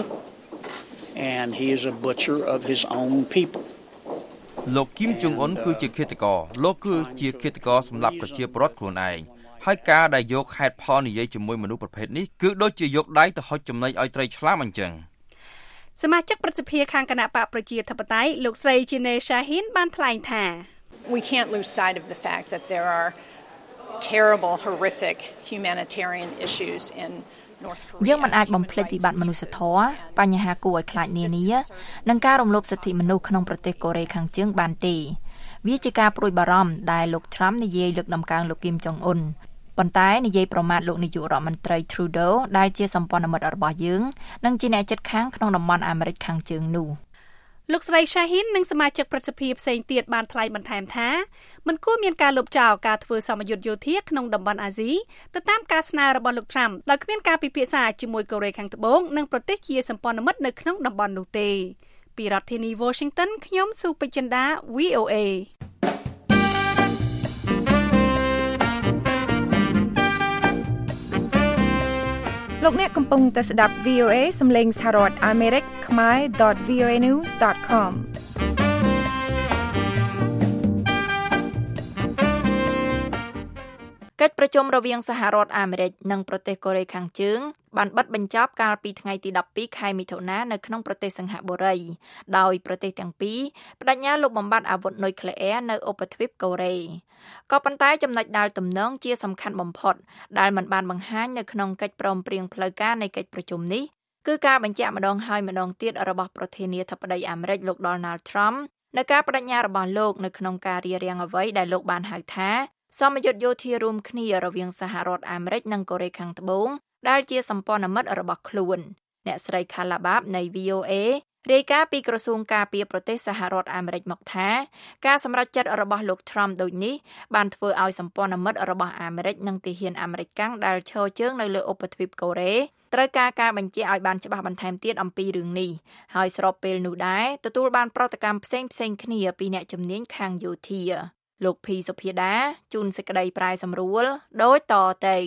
and he is a butcher of his own people លោកគីមចុងអ៊ុនគឺជាឃាតករលោកគឺជាឃាតករសម្រាប់ប្រជាពលរដ្ឋខ្លួនឯងហើយការដែលយកហេតុផលនិយាយជាមួយមនុស្សប្រភេទនេះគឺដូចជាយកដៃទៅហុចចំណីឲ្យត្រីឆ្លាមអញ្ចឹងសមាជិកប្រសិទ្ធិខាងគណៈបកប្រជាធិបតេយ្យលោកស្រី Jeanne Shaheen បានថ្លែងថា We can't lose sight of the fact that there are terrible horrific humanitarian issues in យើងមិនអាចបំភ្លេចវិបត្តិមនុស្សធម៌បញ្ហាគួរឲ្យខ្លាចនានានិងការរំលោភសិទ្ធិមនុស្សក្នុងប្រទេសកូរ៉េខាងជើងបានទេវាជាការព្រួយបារម្ភដែលលោក Trump និយាយលើកដំកើងលោកគីមចុងអ៊ុនប៉ុន្តែនិយាយប្រមាថលោកនាយករដ្ឋមន្ត្រី Trudeau ដែលជាសម្ព័ន្ធមិត្តរបស់យើងនិងជាអ្នកជិតខាងក្នុងតំបន់អាមេរិកខាងជើងនោះលោកស្រី Shaheen និងសមាជិកប្រសិទ្ធិផ្សេងទៀតបានថ្លែងបន្ថែមថាមិនគួរមានការលុបចោលការធ្វើសមយុទ្ធយោធាក្នុងតំបន់អាស៊ីទៅតាមការស្នើរបស់លោក Trump ដោយគ្មានការពិភាក្សាជាមួយកូរ៉េខាងត្បូងនិងប្រទេសជាសម្ព័ន្ធមិត្តនៅក្នុងតំបន់នោះទេពីរដ្ឋធានី Washington ខ្ញុំស៊ូពេជ្រចិន្តា V O A លោកអ្នកកំពុងតែស្ដាប់ V O A សំឡេងសហរដ្ឋអាមេរិកខ្មែរ .v o a news dot com កិច្ចប្រជុំរវាងសហរដ្ឋអាមេរិកនិងប្រទេសកូរ៉េខាងជើងបានបិទបញ្ចប់កាលពីថ្ងៃទីដប់ពីរខែមិថុនានៅក្នុងប្រទេសសិង្ហបុរីដោយប្រទេសទាំងពីរបដិញ្ញាលុបបំបាត់អាវុធនុយក្លេអ៊ែរនៅឧបទ្វីបកូរ៉េក៏ប៉ុន្តែចំណុចដែលទំនងជាសំខាន់បំផុតដែលមិនបានបង្ហាញនៅក្នុងកិច្ចព្រមព្រៀងផ្លូវការនៃកិច្ចប្រជុំនេះគឺការបញ្ជាក់ម្ដងហើយម្ដងទៀតរបស់ប្រធានាធិបតីអាមេរិកលោក Donald Trump នៅការបដិញ្ញារបស់លោកនៅក្នុងការរារាំងអ្វីដែលលោកបានហៅថាសមយុទ្ធយោធារួមគ្នារវាងសហរដ្ឋអាមេរិកនិងកូរ៉េខាងត្បូងដែលជាសម្ព័ន្ធមិត្តរបស់ខ្លួនអ្នកស្រី Khalabab នៃ V O A រាយការណ៍ពីក្រសួងការពារប្រទេសសហរដ្ឋអាមេរិកមកថាការសម្រេចចិត្តរបស់លោក Trump ដូចនេះបានធ្វើឲ្យសម្ព័ន្ធមិត្តរបស់អាមេរិកនិងទាហានអាមេរិកកាំងដែលឈរជើងនៅលើឧបទ្វីបកូរ៉េត្រូវការការបញ្ជាក់ឲ្យបានច្បាស់បន្ថែមទៀតអំពីរឿងនេះហើយស្របពេលនោះដែរទទួលបានប្រតិកម្មផ្សេងផ្សេងគ្នាពីអ្នកជំនាញខាងយោធាលោកភីសុភាដាជួនសេចក្តីប្រាយសម្រួលដូចតទៅ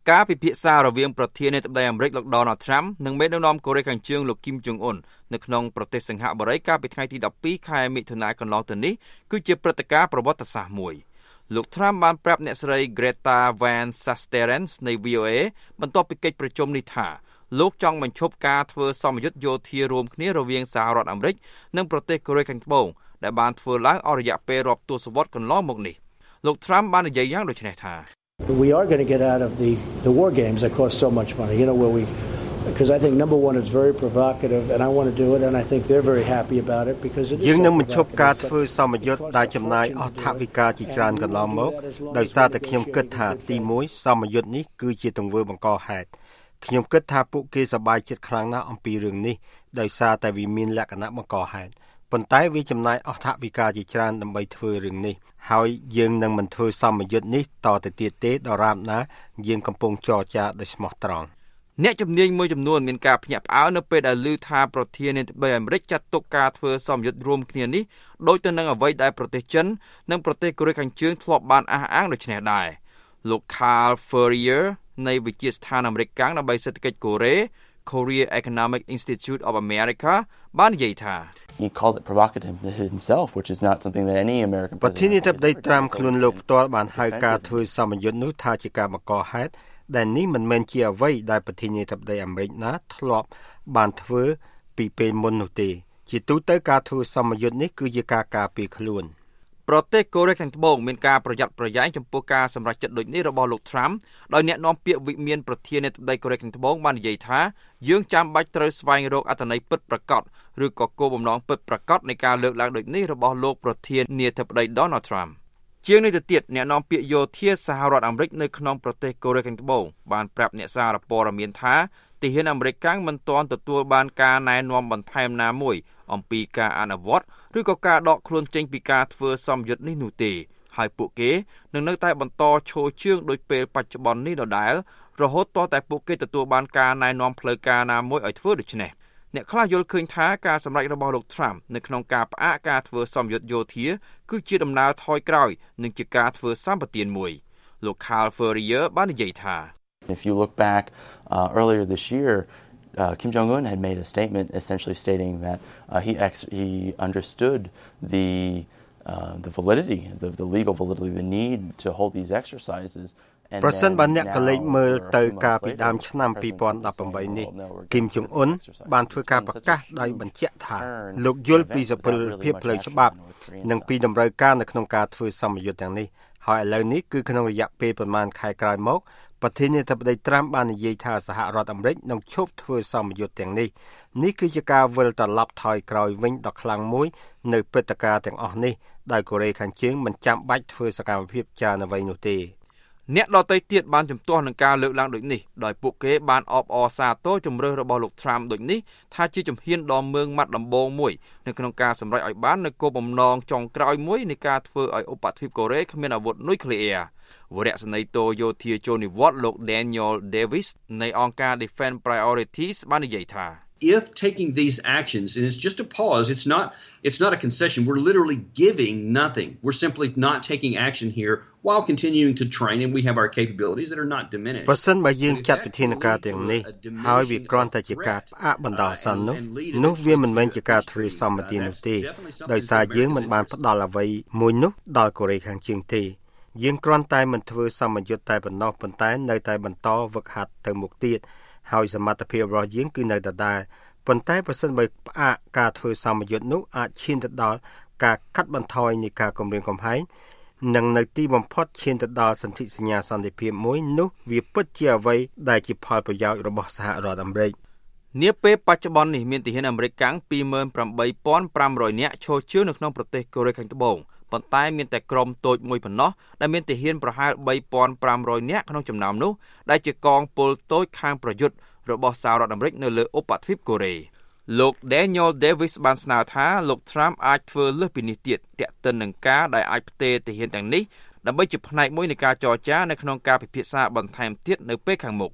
ការពិភាក្សារវាងប្រធានាធិបតីអាមេរិកលោក Donald Trump និងមេដឹកនាំកូរ៉េខាងជើងលោក Kim Jong Un នៅក្នុងប្រទេសសិង្ហបុរីកាលពីថ្ងៃទីដប់ពីរខែមិថុនាកន្លងទៅនេះគឺជាព្រឹត្តិការណ៍ប្រវត្តិសាស្ត្រមួយលោក Trump បានប្រាប់អ្នកស្រី Greta Van Susteren នៃ វី អូ เอ បន្ទាប់ពីកិច្ចប្រជុំនេះថាលោកចង់បញ្ឈប់ការធ្វើសម្ពយុទ្ធយោធារួមគ្នារវាងសហរដ្ឋអាមេរិកនិងប្រទេសកូរ៉េខាងត្បូងដែលបានធ្វើឡើងអស់រយៈពេលរាប់ទសវត្សរ៍កន្លងមកនេះលោក Trump បាននិយាយយ៉ាងដូចនេះថា We are going to get out of the the war games that cost so much money. You know where we because I think number one it's very provocative and I want to do it and I think they're very happy about it because it is យើងនឹងបញ្ឈប់ការធ្វើសម្ពយុទ្ធដែលចំណាយអស់ថវិកាជាច្រើនកន្លងមកដោយសារតែខ្ញុំគិតថាទីមួយសម្ពយុទ្ធនេះគឺជាទង្វើបង្កហេតុខ្ញុំគិតថាពួកគេសប្បាយចិត្តខ្លាំងណាស់អំពីរឿងនេះដោយសារតែវាមានលក្ខណៈបង្កហេតុប៉ុន្តែវាចំណាយអស់ថវិកាជាច្រើនដើម្បីធ្វើរឿងនេះហើយយើងនឹងមិនធ្វើសម្ពយុទ្ធនេះតទៅទៀតទេដរាបណាយើងកំពុងចរចាដោយស្មោះត្រង់អ្នកជំនាញមួយចំនួនមានការភ្ញាក់ផ្អើលនៅពេលដែលឮថាប្រធានាធិបតីអាមេរិកចាត់ទុកការធ្វើសម្ពយុទ្ធរួមគ្នានេះដូចទៅនឹងអ្វីដែលប្រទេសចិននិងប្រទេសកូរ៉េខាងជើងធ្លាប់បានអះអាងដូចនេះដែរលោក Carl Furrier នៃវិទ្យាស្ថានអាមេរិកកាំងដើម្បីសេដ្ឋកិច្ចកូរ៉េ Korea Economic Institute of America បាននិយាយថា He called it provocative himself, which is not something that any American president. ប្រធានាធិបតីត្រាំខ្លួនលោកផ្ទាល់បានហៅការធ្វើសម្ពយុទ្ធនោះថាជាការបង្កហេតុដែលនេះមិនមែនជាអ្វីដែលប្រធានាធិបតីអាមេរិកណាធ្លាប់បានធ្វើពីពេលមុននោះទេជាទូទៅការធ្វើសម្ពយុទ្ធនេះគឺជាការការពារខ្លួនប្រទេសកូរ៉េខាងត្បូងមានការប្រយ័ត្នប្រយែងចំពោះការសម្រេចចិត្តដូចនេះរបស់លោក Trump ដោយអ្នកនាំពាក្យវិមានប្រធានាធិបតីកូរ៉េខាងត្បូងបាននិយាយថាយើងចាំបាច់ត្រូវស្វែងរកអត្ថន័យពិតប្រាកដឬក៏គោលបំណងពិតប្រាកដនៃការលើកឡើងដូចនេះរបស់លោកប្រធានាធិបតី Donald Trump ជាងនេះទៅទៀតអ្នកនាំពាក្យយោធាសហរដ្ឋអាមេរិកនៅក្នុងប្រទេសកូរ៉េខាងត្បូងបានប្រាប់អ្នកសារព័ត៌មានថាទាហានអាមេរិកកាំងមិនទាន់ទទួលបានការណែនាំបន្ថែមណាមួយអំពីការអនុវត្តឬក៏ការដកខ្លួនចេញពីការធ្វើសម្ពយុទ្ធនេះនោះទេហើយពួកគេនឹងនៅតែបន្តឈរជើងដោយពេលបច្ចុប្បន្ននេះដដែលរហូតទាល់តែពួកគេទទួលបានការណែនាំផ្លូវការណាមួយឲ្យធ្វើដូច្នេះអ្នកខ្លះយល់ឃើញថាការសម្រេចរបស់លោក Trump នៅក្នុងការផ្អាកការធ្វើសម្ពយុទ្ធយោធាគឺជាដំណើរថយក្រោយនិងជាការធ្វើសម្បទានមួយលោក Carl Furrier បាននិយាយថា If you look back uh, earlier this year uh, Kim Jong Un had made a statement essentially stating that uh, he ex- he understood the uh, the validity the, the legal validity the need to hold these exercises ប្រសិនបើអ្នកកលេចមើលទៅការពីដើមឆ្នាំពីរពាន់ដប់ប្រាំនេះគីមចុងអ៊ុនបានធ្វើការប្រកាសដោយបញ្ជាក់ថាលោកយល់ពីសពលភាពផ្លូវច្បាប់និងពីតម្រូវការនៅក្នុងការធ្វើសម្ពយុទ្ធទាំងនេះហើយឥឡូវនេះគឺក្នុងរយៈពេលប្រមាណខែក្រោយមកប្រធានាធិបតីត្រាំបាននិយាយថាសហរដ្ឋអាមេរិកនឹងឈប់ធ្វើសម្ពយុទ្ធទាំងនេះនេះគឺជាការវិលត្រឡប់ថយក្រោយវិញដ៏ខ្លាំងមួយនៅព្រឹត្តិការណ៍ទាំងអស់នេះដោយកូរ៉េខាងជើងមិនចាំបាច់ធ្វើសកម្មភាពច្រើនអ្វីនោះទេអ្នកដទៃទៀតបានជំទាស់នឹងការលើកឡើងដូចនេះដោយពួកគេបានអបអរសាទរជំរឿសរបស់លោក Trump ដូចនេះថាជាជំហានដ៏មើងម៉ាត់ដំបូងមួយនៅក្នុងការសម្រេចឲ្យបាននូវគោលបំណងចុងក្រោយមួយនៃការធ្វើឲ្យឧបទ្វីបកូរ៉េគ្មានអាវុធនុយក្លេអ៊ែរវរៈសេនីយ៍តូយោធាចូលនិវត្តន៍លោក Daniel Davis នៃអង្គការ Defense Priorities បាននិយាយថា If taking these actions, and it's just a pause, it's not it's not a concession. We're literally giving nothing. We're simply not taking action here while continuing to train, and we have our capabilities that are not diminished. បើសិនបើយើងចាត់វិធានការទាំងនេះហើយវាគ្រាន់តែជាការផ្អាកបណ្ដោះអាសន្ននោះនោះវាមិនមែនជាការធ្វើសម្បទាននោះទេដោយសារយើងមិនបានផ្ដល់អ្វីមួយនោះដល់កូរ៉េខាងជើងទេយើងគ្រាន់តែមិនធ្វើសម្ពយុទ្ធតែប៉ុណ្ណោះប៉ុន្តែនៅតែបន្តវឹកហាត់ទៅមុខទៀតហើយសមត្ថភាពរបស់យើងគឺនៅដដែលប៉ុន្តែប្រសិនបើផ្អាកការធ្វើសម្ពយុទ្ធនោះអាចឈានទៅដល់ការកាត់បន្ថយនៃការគំរាមកំហែងនិងនៅទីបំផុតឈានទៅដល់សន្ធិសញ្ញាសន្តិភាពមួយនោះវាពិតជាអ្វីដែលជាផលប្រយោជន៍របស់សហរដ្ឋអាមេរិកនាពេលបច្ចុប្បន្ននេះមានទាហានអាមេរិកកាំង ពីរម៉ឺនប្រាំបីពាន់ប្រាំរយ នាក់ឈរជើងនៅក្នុងប្រទេសកូរ៉េខាងត្បូងប៉ុន្តែមានតែក្រុមតូចមួយប៉ុណ្ណោះដែលមានទាហានប្រហែល បីពាន់ប្រាំរយ នាក់ក្នុងចំណោមនោះដែលជាកងពលតូចខាងប្រយុទ្ធរបស់សហរដ្ឋអាមេរិកនៅលើឧបទ្វីបកូរ៉េលោក Daniel Davis បានស្នើថាលោក Trump អាចធ្វើលើសពីនេះទៀតទាក់ទិននឹងការដែលអាចផ្ទេរទាហានទាំងនេះដើម្បីជាផ្នែកមួយនៃការចរចានៅក្នុងការពិភាក្សាបន្ថែមទៀតនៅពេលខាងមុខ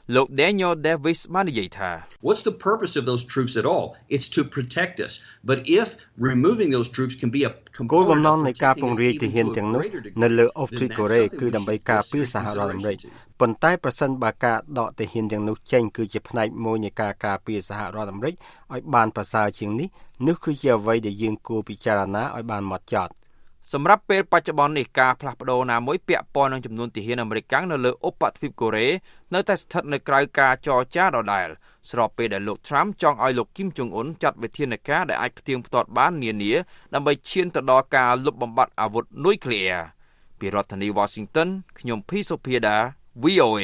លោក Daniel Davis បាននិយាយថា What's the purpose of those troops at all? It's to protect us. But if removing those troops can be a component គោលបំណងនៃការពង្រាយទាហានទាំងនោះនៅលើអូបទ្វីបកូរ៉េគឺដើម្បីការពារសហរដ្ឋអាមេរិកប៉ុន្តែប្រសិនបើការដកទាហានទាំងនោះចេញគឺជាផ្នែកមួយនៃការការពារសហរដ្ឋអាមេរិកឲ្យបានប្រសើរជាងនេះនោះគឺជាអ្វីដែលយើងគួរពិចារណាឲ្យបានហ្មត់ចត់សម្រាប់ពេលបច្ចុប្បន្ននេះការផ្លាស់ប្ដូរណាមួយពាក់ព័ន្ធនឹងចំនួនទាហានអាមេរិកនៅលើឧបទ្វីបកូរ៉េនៅតែស្ថិតនៅក្រៅការចរចាដដែលស្របពេលដែលលោក Trump ចង់ឲ្យលោក Kim Jong Un ចាត់វិធានការដែលអាចផ្ទៀងផ្ទាត់បាននានាដើម្បីឈានទៅដល់ការលុបបំបាត់អាវុធនុយក្លេអ៊ែរពីរដ្ឋធានី Washington ខ្ញុំ P. Sophia V O A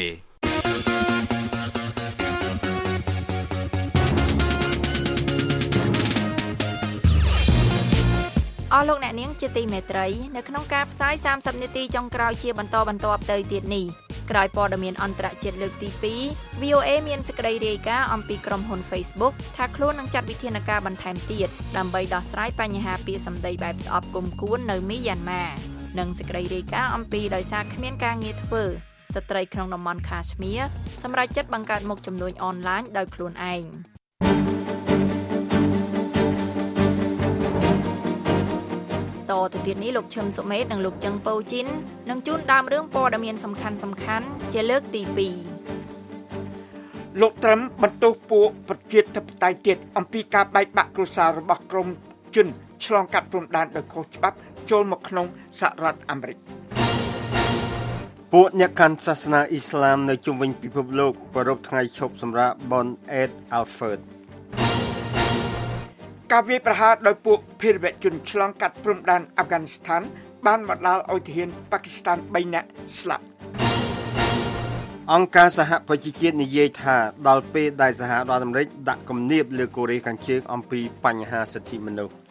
អស់លោកអ្នកនាងជាទីមេត្រីនៅក្នុងការផ្សាយសាមសិបនាទីចុងក្រោយជាបន្តបន្ទាប់ទៅទៀតនេះក្រោយព័ត៌មានអន្តរជាតិលើកទីពីរ V O A មានសេចក្តីរាយការណ៍អំពីក្រុមហ៊ុន Facebook ថាខ្លួននឹងចាត់វិធានការបន្ថែមទៀតដើម្បីដោះស្រាយបញ្ហាពាក្យសម្ដីបែបស្អប់គុំគួននៅមីយ៉ាន់ម៉ានិងសេចក្តីរាយការណ៍អំពីដោយសារគ្មានការងារធ្វើស្ត្រីក្នុងតំបន់ Kashmir សម្រាប់ចិត្តបង្កើតមុខជំនួញអនឡាញដោយខ្លួនឯងតទៅទៀតនេះលោកឈឹមសុមេតនិងលោកចឹងប៉ូជីននឹងជូនដើមរឿងព័ត៌មានសំខាន់សំខាន់ជាលើកទីពីរលោកត្រឹមបន្ទោសពួកប្រជាធិបតេយ្យទៀតអំពីការបែកបាក់គ្រួសាររបស់ក្រុមជនឆ្លងកាត់ព្រំដែនដោយខុសច្បាប់ចូលមកក្នុងសហរដ្ឋអាមេរិកពួកអ្នកកាន់សាសនាអ៊ីស្លាមនៅជុំវិញពិភពលោកប្រារព្ធថ្ងៃឈប់សម្រាកបុណ្យ Eid al-Fitr ការវាយប្រហារដោយពួកភេរវជនឆ្លងកាត់ព្រំដែនអាហ្វហ្គានីស្ថានបានបណ្ដាលឲ្យទាហានប៉ាគីស្ថានបីនាក់ស្លាប់អង្គការសហប្រជាជាតិនិយាយថាដល់ពេលដែលសហរដ្ឋអាមេរិកដាក់គំនាបលើកូរ៉េខាងជើងអំពីបញ្ហាសិទ្ធិមនុស្ស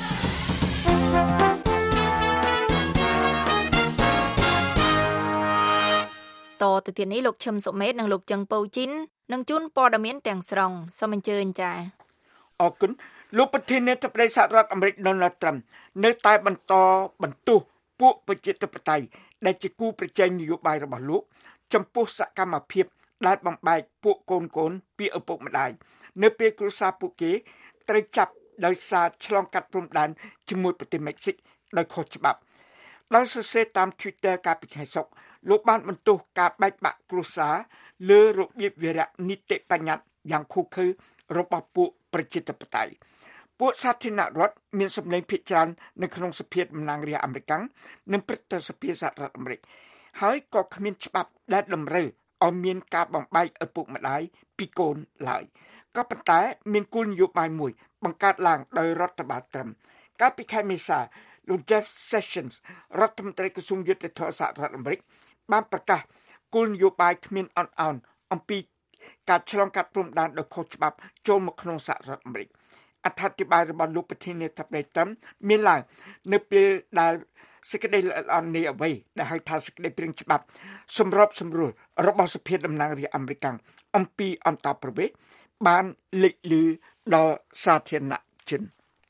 តទៅទៀតនេះលោកឈឹមសុមេតនិងលោកចឹងប៉ូជីននឹងជូនព័ត៌មានទាំងស្រុងសូមអញ្ជើញចា៎អរគុណលោកប្រធានាធិបតីសហរដ្ឋអាមេរិក Donald Trump នៅតែបន្តបន្ទោសពួកប្រជាធិបតេយ្យដែលជាគូប្រជែងនយោបាយរបស់លោកចំពោះសកម្មភាពដែលបំបែកពួកកូនកូនពីឪពុកម្ដាយនៅពេលគ្រួសារពួកគេត្រូវចាប់ដោយសារឆ្លងកាត់ព្រំដែនជាមួយប្រទេសមិចស៊ិកដោយខុសច្បាប់ដោយសរសេរតាម Twitter កាលពីថ្ងៃសុក្រលោកបានបន្ទោសការបែកបាក់គ្រួសារលើរបៀបវារៈនីតិបញ្ញត្តិយ៉ាងឃោរឃៅរបស់ពួកប្រជាធិបតេយ្យពួកសាធារណរដ្ឋមានសម្លេងភាគច្រើននៅក្នុងសភាតំណាងរាស្ត្រអាមេរិកនិងព្រឹទ្ធសភាសហរដ្ឋអាមេរិកហើយក៏គ្មានច្បាប់ដែលតម្រូវឲ្យមានការបំបែកឪពុកម្ដាយពីកូនឡើយក៏ប៉ុន្តែមានគោលនយោបាយមួយបង្កើតឡើងដោយរដ្ឋបាលត្រឹមកាលពីខែមេសាលោក Jeff Sessions រដ្ឋមន្ត្រីក្រសួងយុទ្ធសាស្ត្រសហរដ្ឋអាមេរិកបានប្រកាសគោលនយោបាយគ្មានអន់អោនអំពីការឆ្លងកាត់ព្រំដែនដោយខុសច្បាប់ចូលមកក្នុងសហរដ្ឋអាមេរិកអត្ថាធិប្បាយរបស់លោកប្រធានាធិបតីត្រឹមមានឡើងនៅពេលដែលសេចក្តីល្អិតល្អន់នៃអ្វីដែលហៅថាសេចក្តីព្រាងច្បាប់សម្របសម្រួលរបស់សភាតំណាងរាស្ត្រអាមេរិកអំពីអន្តរប្រវេសន៍បានលេចលឺដល់សាធារណជន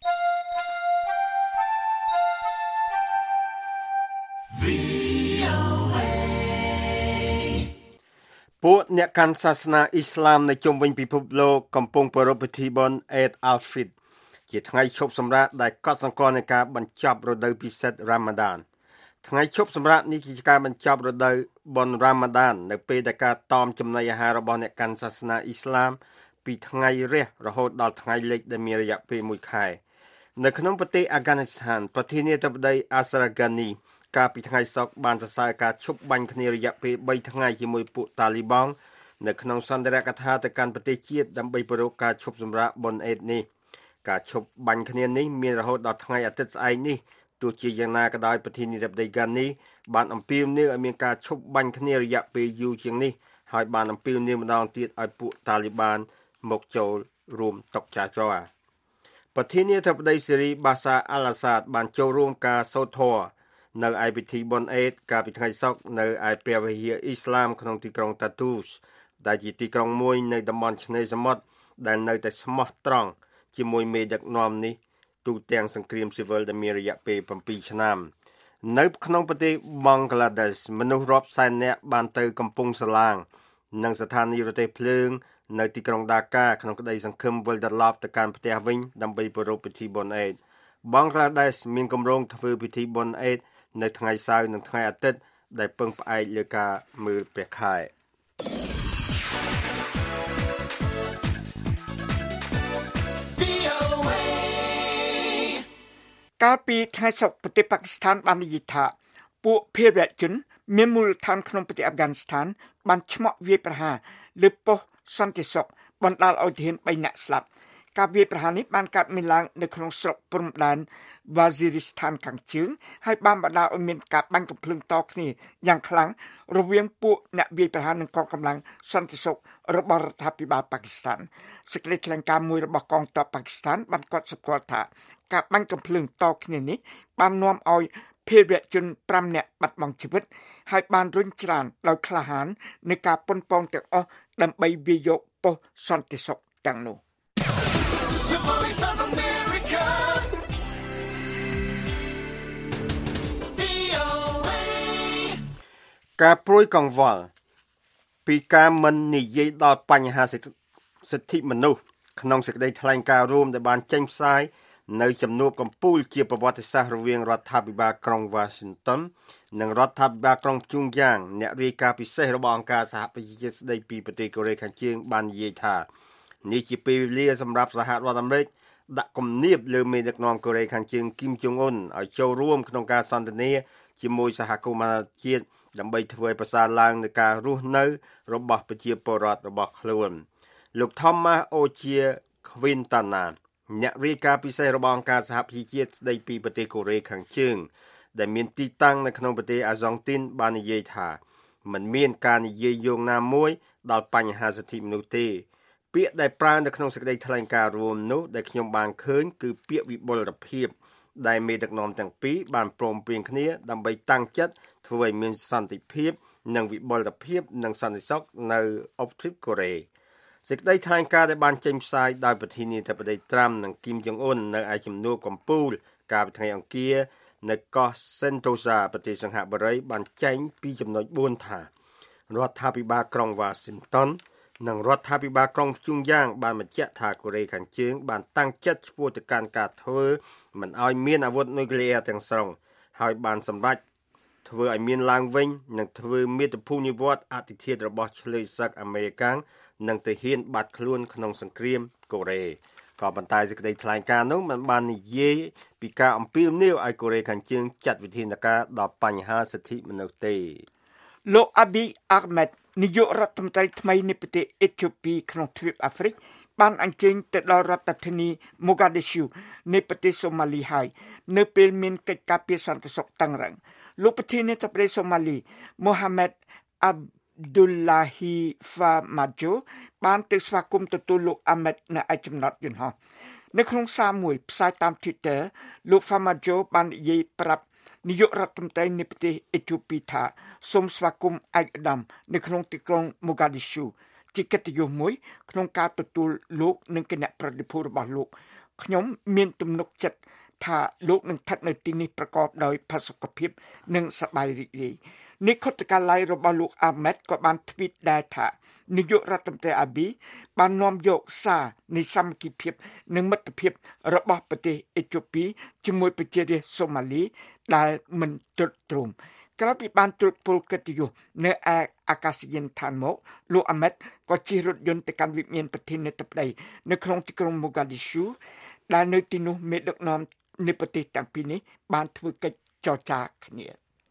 ពួកអ្នកកាន់សាសនាអ៊ីស្លាមនៅជុំវិញពិភពលោកកំពុងប្រារព្ធពិធីបុណ្យ Eid al-Fitr ជាថ្ងៃឈប់សម្រាកដែលកត់សម្គាល់នៃការបញ្ចប់រដូវពិសិដ្ឋ Ramadan ថ្ងៃឈប់សម្រាកនេះជាការបញ្ចប់រដូវបុណ្យ Ramadan នៅពេលដែលការតមចំណីអាហាររបស់អ្នកកាន់សាសនាអ៊ីស្លាមពីថ្ងៃរះរហូតដល់ថ្ងៃលិចដែលមានរយៈពេលមួយខែនៅក្នុងប្រទេសអាហ្វហ្គានីស្ថានប្រធានាធិបតី Ashraf Ghani កាលពីថ្ងៃសុក្របានសរសើរការឈប់បាញ់គ្នារយៈពេលបីថ្ងៃជាមួយពួកតាលីបង់នៅក្នុងសន្ទរកថាទៅកាន់ប្រទេសជាតិដើម្បីប្រារព្ធការឈប់សម្រាកបុណ្យអេដនេះការឈប់បាញ់គ្នានេះមានរហូតដល់ថ្ងៃអាទិត្យស្អែកនេះទោះជាយ៉ាងណាក៏ដោយប្រធានាធិបតី Ghani បានអំពាវនាវឲ្យមានការឈប់បាញ់គ្នារយៈពេលយូរជាងនេះហើយបានអំពាវនាវម្ដងទៀតឲ្យពួកតាលីបានមកចូលរួមតុចរចាប្រធានាធិបតីសេរី Bashar al-Assad បានចូលរួមការសូត្រធម៌នៅឯពិធីបុណ្យអេដកាលពីថ្ងៃសុក្រនៅឯព្រះវិហារអ៊ីស្លាមក្នុងទីក្រុង Tartus ដែលជាទីក្រុងមួយនៅតំបន់ឆ្នេរសមុទ្រដែលនៅតែស្មោះត្រង់ជាមួយមេដឹកនាំនេះទូទាំងសង្គ្រាមស៊ីវិលដែលមានរយៈពេលbảyឆ្នាំនៅក្នុងប្រទេសបង់ក្លាដេសមនុស្សរាប់សែននាក់បានទៅកំពង់សាឡាងនិងស្ថានីយ៍រទេះភ្លើងនៅទីក្រុងដាកាក្នុងក្តីសង្ឃឹមវិលត្រឡប់ទៅកាន់ផ្ទះវិញដើម្បីប្រារព្ធពិធីបុណ្យអេដបង់ក្លាដេសមានគម្រោងធ្វើពិធីបុណ្យអេដនៅថ្ងៃសៅរ៍និងថ្ងៃអាទិត្យដែលពឹងផ្អែកលើការមើលព្រះខែកាលពីថ្ងៃសុក្រប្រទេសប៉ាគីស្ថានបាននិយាយថាពួកភេរវជនមានមូលដ្ឋានក្នុងប្រទេសអាហ្វហ្គានីស្ថានបានឆ្មក់វាយប្រហារលើប៉ុស្តិ៍សន្តិសុខបណ្ដាលឲ្យទាហានបីនាក់ស្លាប់ការវាយប្រហារនេះបានកើតមានឡើងនៅក្នុងស្រុកព្រំដែនវ៉ាស៊ីរីស្ថានខាងជើងហើយបានបណ្ដាលឲ្យមានការបាញ់កាំភ្លើងតគ្នាយ៉ាងខ្លាំងរវាងពួកអ្នកវាយប្រហារនិងកងកម្លាំងសន្តិសុខរបស់រដ្ឋាភិបាលប៉ាគីស្ថានសេចក្តីថ្លែងការណ៍មួយរបស់កងទ័ពប៉ាគីស្ថានបានកត់សម្គាល់ថាការបាញ់កាំភ្លើងតគ្នានេះបាននាំឲ្យភេរវជនប្រាំនាក់បាត់បង់ជីវិតហើយបានរុញច្រានដោយក្លាហាននៃការប៉ុនប៉ងទាំងអស់ដើម្បីវាយយកប៉ុស្តិ៍សន្តិសុខទាំងនោះការព្រួយកង្វល់ពីការមិននិយាយដល់បញ្ហាសិទ្ធិមនុស្សក្នុងសេចក្តីថ្លែងការណ៍រួមដែលបានចេញផ្សាយនៅជំនួបកំពូលជាប្រវត្តិសាស្ត្ររវាងរដ្ឋាភិបាលក្រុង Washington និងរដ្ឋាភិបាលក្រុងភ្យុងយ៉ាងអ្នករាយការណ៍ពិសេសរបស់អង្គការសហប្រជាជាតិស្តីពីប្រទេសកូរ៉េខាងជើងបាននិយាយថានេះជាពេលវេលាសម្រាប់សហរដ្ឋអាមេរិកដាក់គំនាបលើមេដឹកនាំកូរ៉េខាងជើងគីមចុងអ៊ុនឲ្យចូលរួមក្នុងការសន្ទនាជាមួយសហគមន៍អន្តរជាតិដើម្បីធ្វើឲ្យប្រសើរឡើងនូវការរស់នៅរបស់ប្រជាពលរដ្ឋរបស់ខ្លួនលោក Thomas Ochier-Quintana អ្នករាយការណ៍ពិសេសរបស់អង្គការសហប្រជាជាតិស្តីពីប្រទេសកូរ៉េខាងជើងដែលមានទីតាំងនៅក្នុងប្រទេសអាហ្សង់ទីនបាននិយាយថាมันមានការនិយាយយោងណាមួយដល់បញ្ហាសិទ្ធិមនុស្សទេពាក្យដែលប្រើនៅក្នុងសេចក្តីថ្លែងការណ៍រួមនោះដែលខ្ញុំបានឃើញគឺពាក្យវិបុលភាពដែលមេដឹកនាំទាំងពីរបានព្រមព្រៀងគ្នាដើម្បីតាំងចិត្តធ្វើឲ្យមានសន្តិភាពនិងវិបុលភាពនិងសន្តិសុខនៅអ៊ុបទ្វីបកូរ៉េសេចក្តីថ្លែងការណ៍ដែលបានចេញផ្សាយដោយប្រធានាធិបតីត្រាំនិងគីមចុងអ៊ុននៅឯជំនួបកំពូលកាលពីថ្ងៃអង្គារនៅកោះ Sentosa ប្រទេសសិង្ហបុរីបានចែងពីចំណុចបួនថារដ្ឋាភិបាលក្រុង Washington និងរដ្ឋាភិបាលក្រុងភ្យុងយ៉ាងបានបញ្ជាក់ថាកូរ៉េខាងជើងបានតាំងចិត្តឆ្ពោះទៅកាន់ការធ្វើមិនឲ្យមានអាវុធនុយក្លេអ៊ែរទាំងស្រុងហើយបានសម្រេចធ្វើឲ្យមានឡើងវិញនិងធ្វើមាតុភូមិនិវត្តន៍អតិថិធរបស់ឆ្លើយសឹកអាមេរិកាំងនិងទាហានបាត់ខ្លួនក្នុងសង្គ្រាមកូរ៉េក៏ប៉ុន្តែសេចក្តីថ្លែងការណ៍នោះមិនបាននិយាយពីការអំពាវនាវឲ្យកូរ៉េខាងជើងចាត់វិធានការដល់បញ្ហាសិទ្ធិមនុស្សទេលោក Abiy Ahmed នាយករដ្ឋមន្ត្រីថ្មីនៃប្រទេសអេត្យូពីក្នុងទ្វីបអាហ្វ្រិកបានអញ្ជើញទៅដល់រដ្ឋធានី Mogadishu នៃប្រទេសសូម៉ាលីហើយនៅពេលមានកិច្ចការពារសន្តិសុខតឹងរ៉ឹងលោកប្រធានាធិបតីសូម៉ាលី Mohamed Abdullahi Farmajo បានទៅស្វាគមន៍ទទួលលោក Ahmed នៅឯចំណតយន្តហោះនៅក្នុងសារមួយផ្សាយតាម Twitter លោក Farmajo បាននិយាយប្រាប់នាយករដ្ឋមន្ត្រីនៃប្រទេសអេត្យូពីថាសូមស្វាគមន៍ឯកឧត្តមនៅក្នុងទីក្រុង Mogadishu ជាកិត្តិយសមួយក្នុងការទទួលលោកនិងគណៈប្រតិភូរបស់លោកខ្ញុំមានទំនុកចិត្តថាលោកនឹងស្ថិតនៅទីនេះប្រកបដោយផាសុកភាពនិងសប្បាយរីករាយនិខុទ្ទកាល័យរបស់លោក Ahmed ក៏បានទ្វីតដែរថានាយករដ្ឋមន្ត្រី Abiy បាននាំយកសារនៃសាមគ្គីភាពនិងមិត្តភាពរបស់ប្រទេសអេត្យូពីជាមួយប្រជារាស្ត្រសូម៉ាលីដែលមិនទ្រុឌទ្រោមក្រោយពីបានត្រួតពលកិត្តិយសនៅឯអាកាសយានដ្ឋានមកលោក Ahmed ក៏ជិះរថយន្តទៅកាន់វិមានប្រធានាធិបតីនៅក្នុងទីក្រុង Mogadishu ដែលនៅទីនោះមេដឹកនាំនៃប្រទេសទាំងពីរនេះបានធ្វើកិច្ចចរចាគ្នា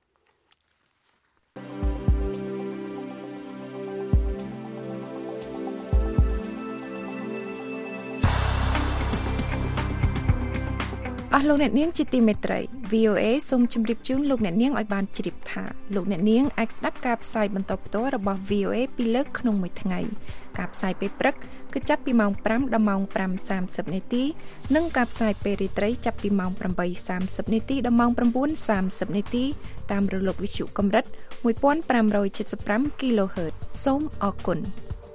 អស់លោកអ្នកនាងជាទីមេត្រី វី អូ เอ សូមជម្រាបជូនលោកអ្នកនាងឲ្យបានជ្រាបថាលោកអ្នកនាងអាចស្ដាប់ការផ្សាយបន្តផ្ទាល់របស់ វី អូ เอ ពីរលើកក្នុងមួយថ្ងៃការផ្សាយពេលព្រឹកគឺចាប់ពីម៉ោងប្រាំដល់ម៉ោងប្រាំសាមសិបនាទីនិងការផ្សាយពេលរាត្រីចាប់ពីម៉ោងប្រាំបីសាមសិបនាទីដល់ម៉ោងប្រាំបួនសាមសិបនាទីតាមរលកវិទ្យុកម្រិតមួយពាន់ប្រាំរយសិបប្រាំ គីឡូហឺត សូមអរគុណ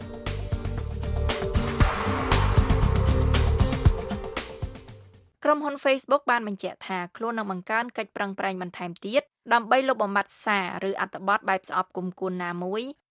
ក្រុមហ៊ុន Facebook បានបញ្ជាក់ថាខ្លួននឹងបង្កើនកិច្ចប្រឹងប្រែងបន្ថែមទៀតដើម្បីលុបបំបាត់សារឬអត្ថបទបែបស្អប់គុំគួនណាមួយ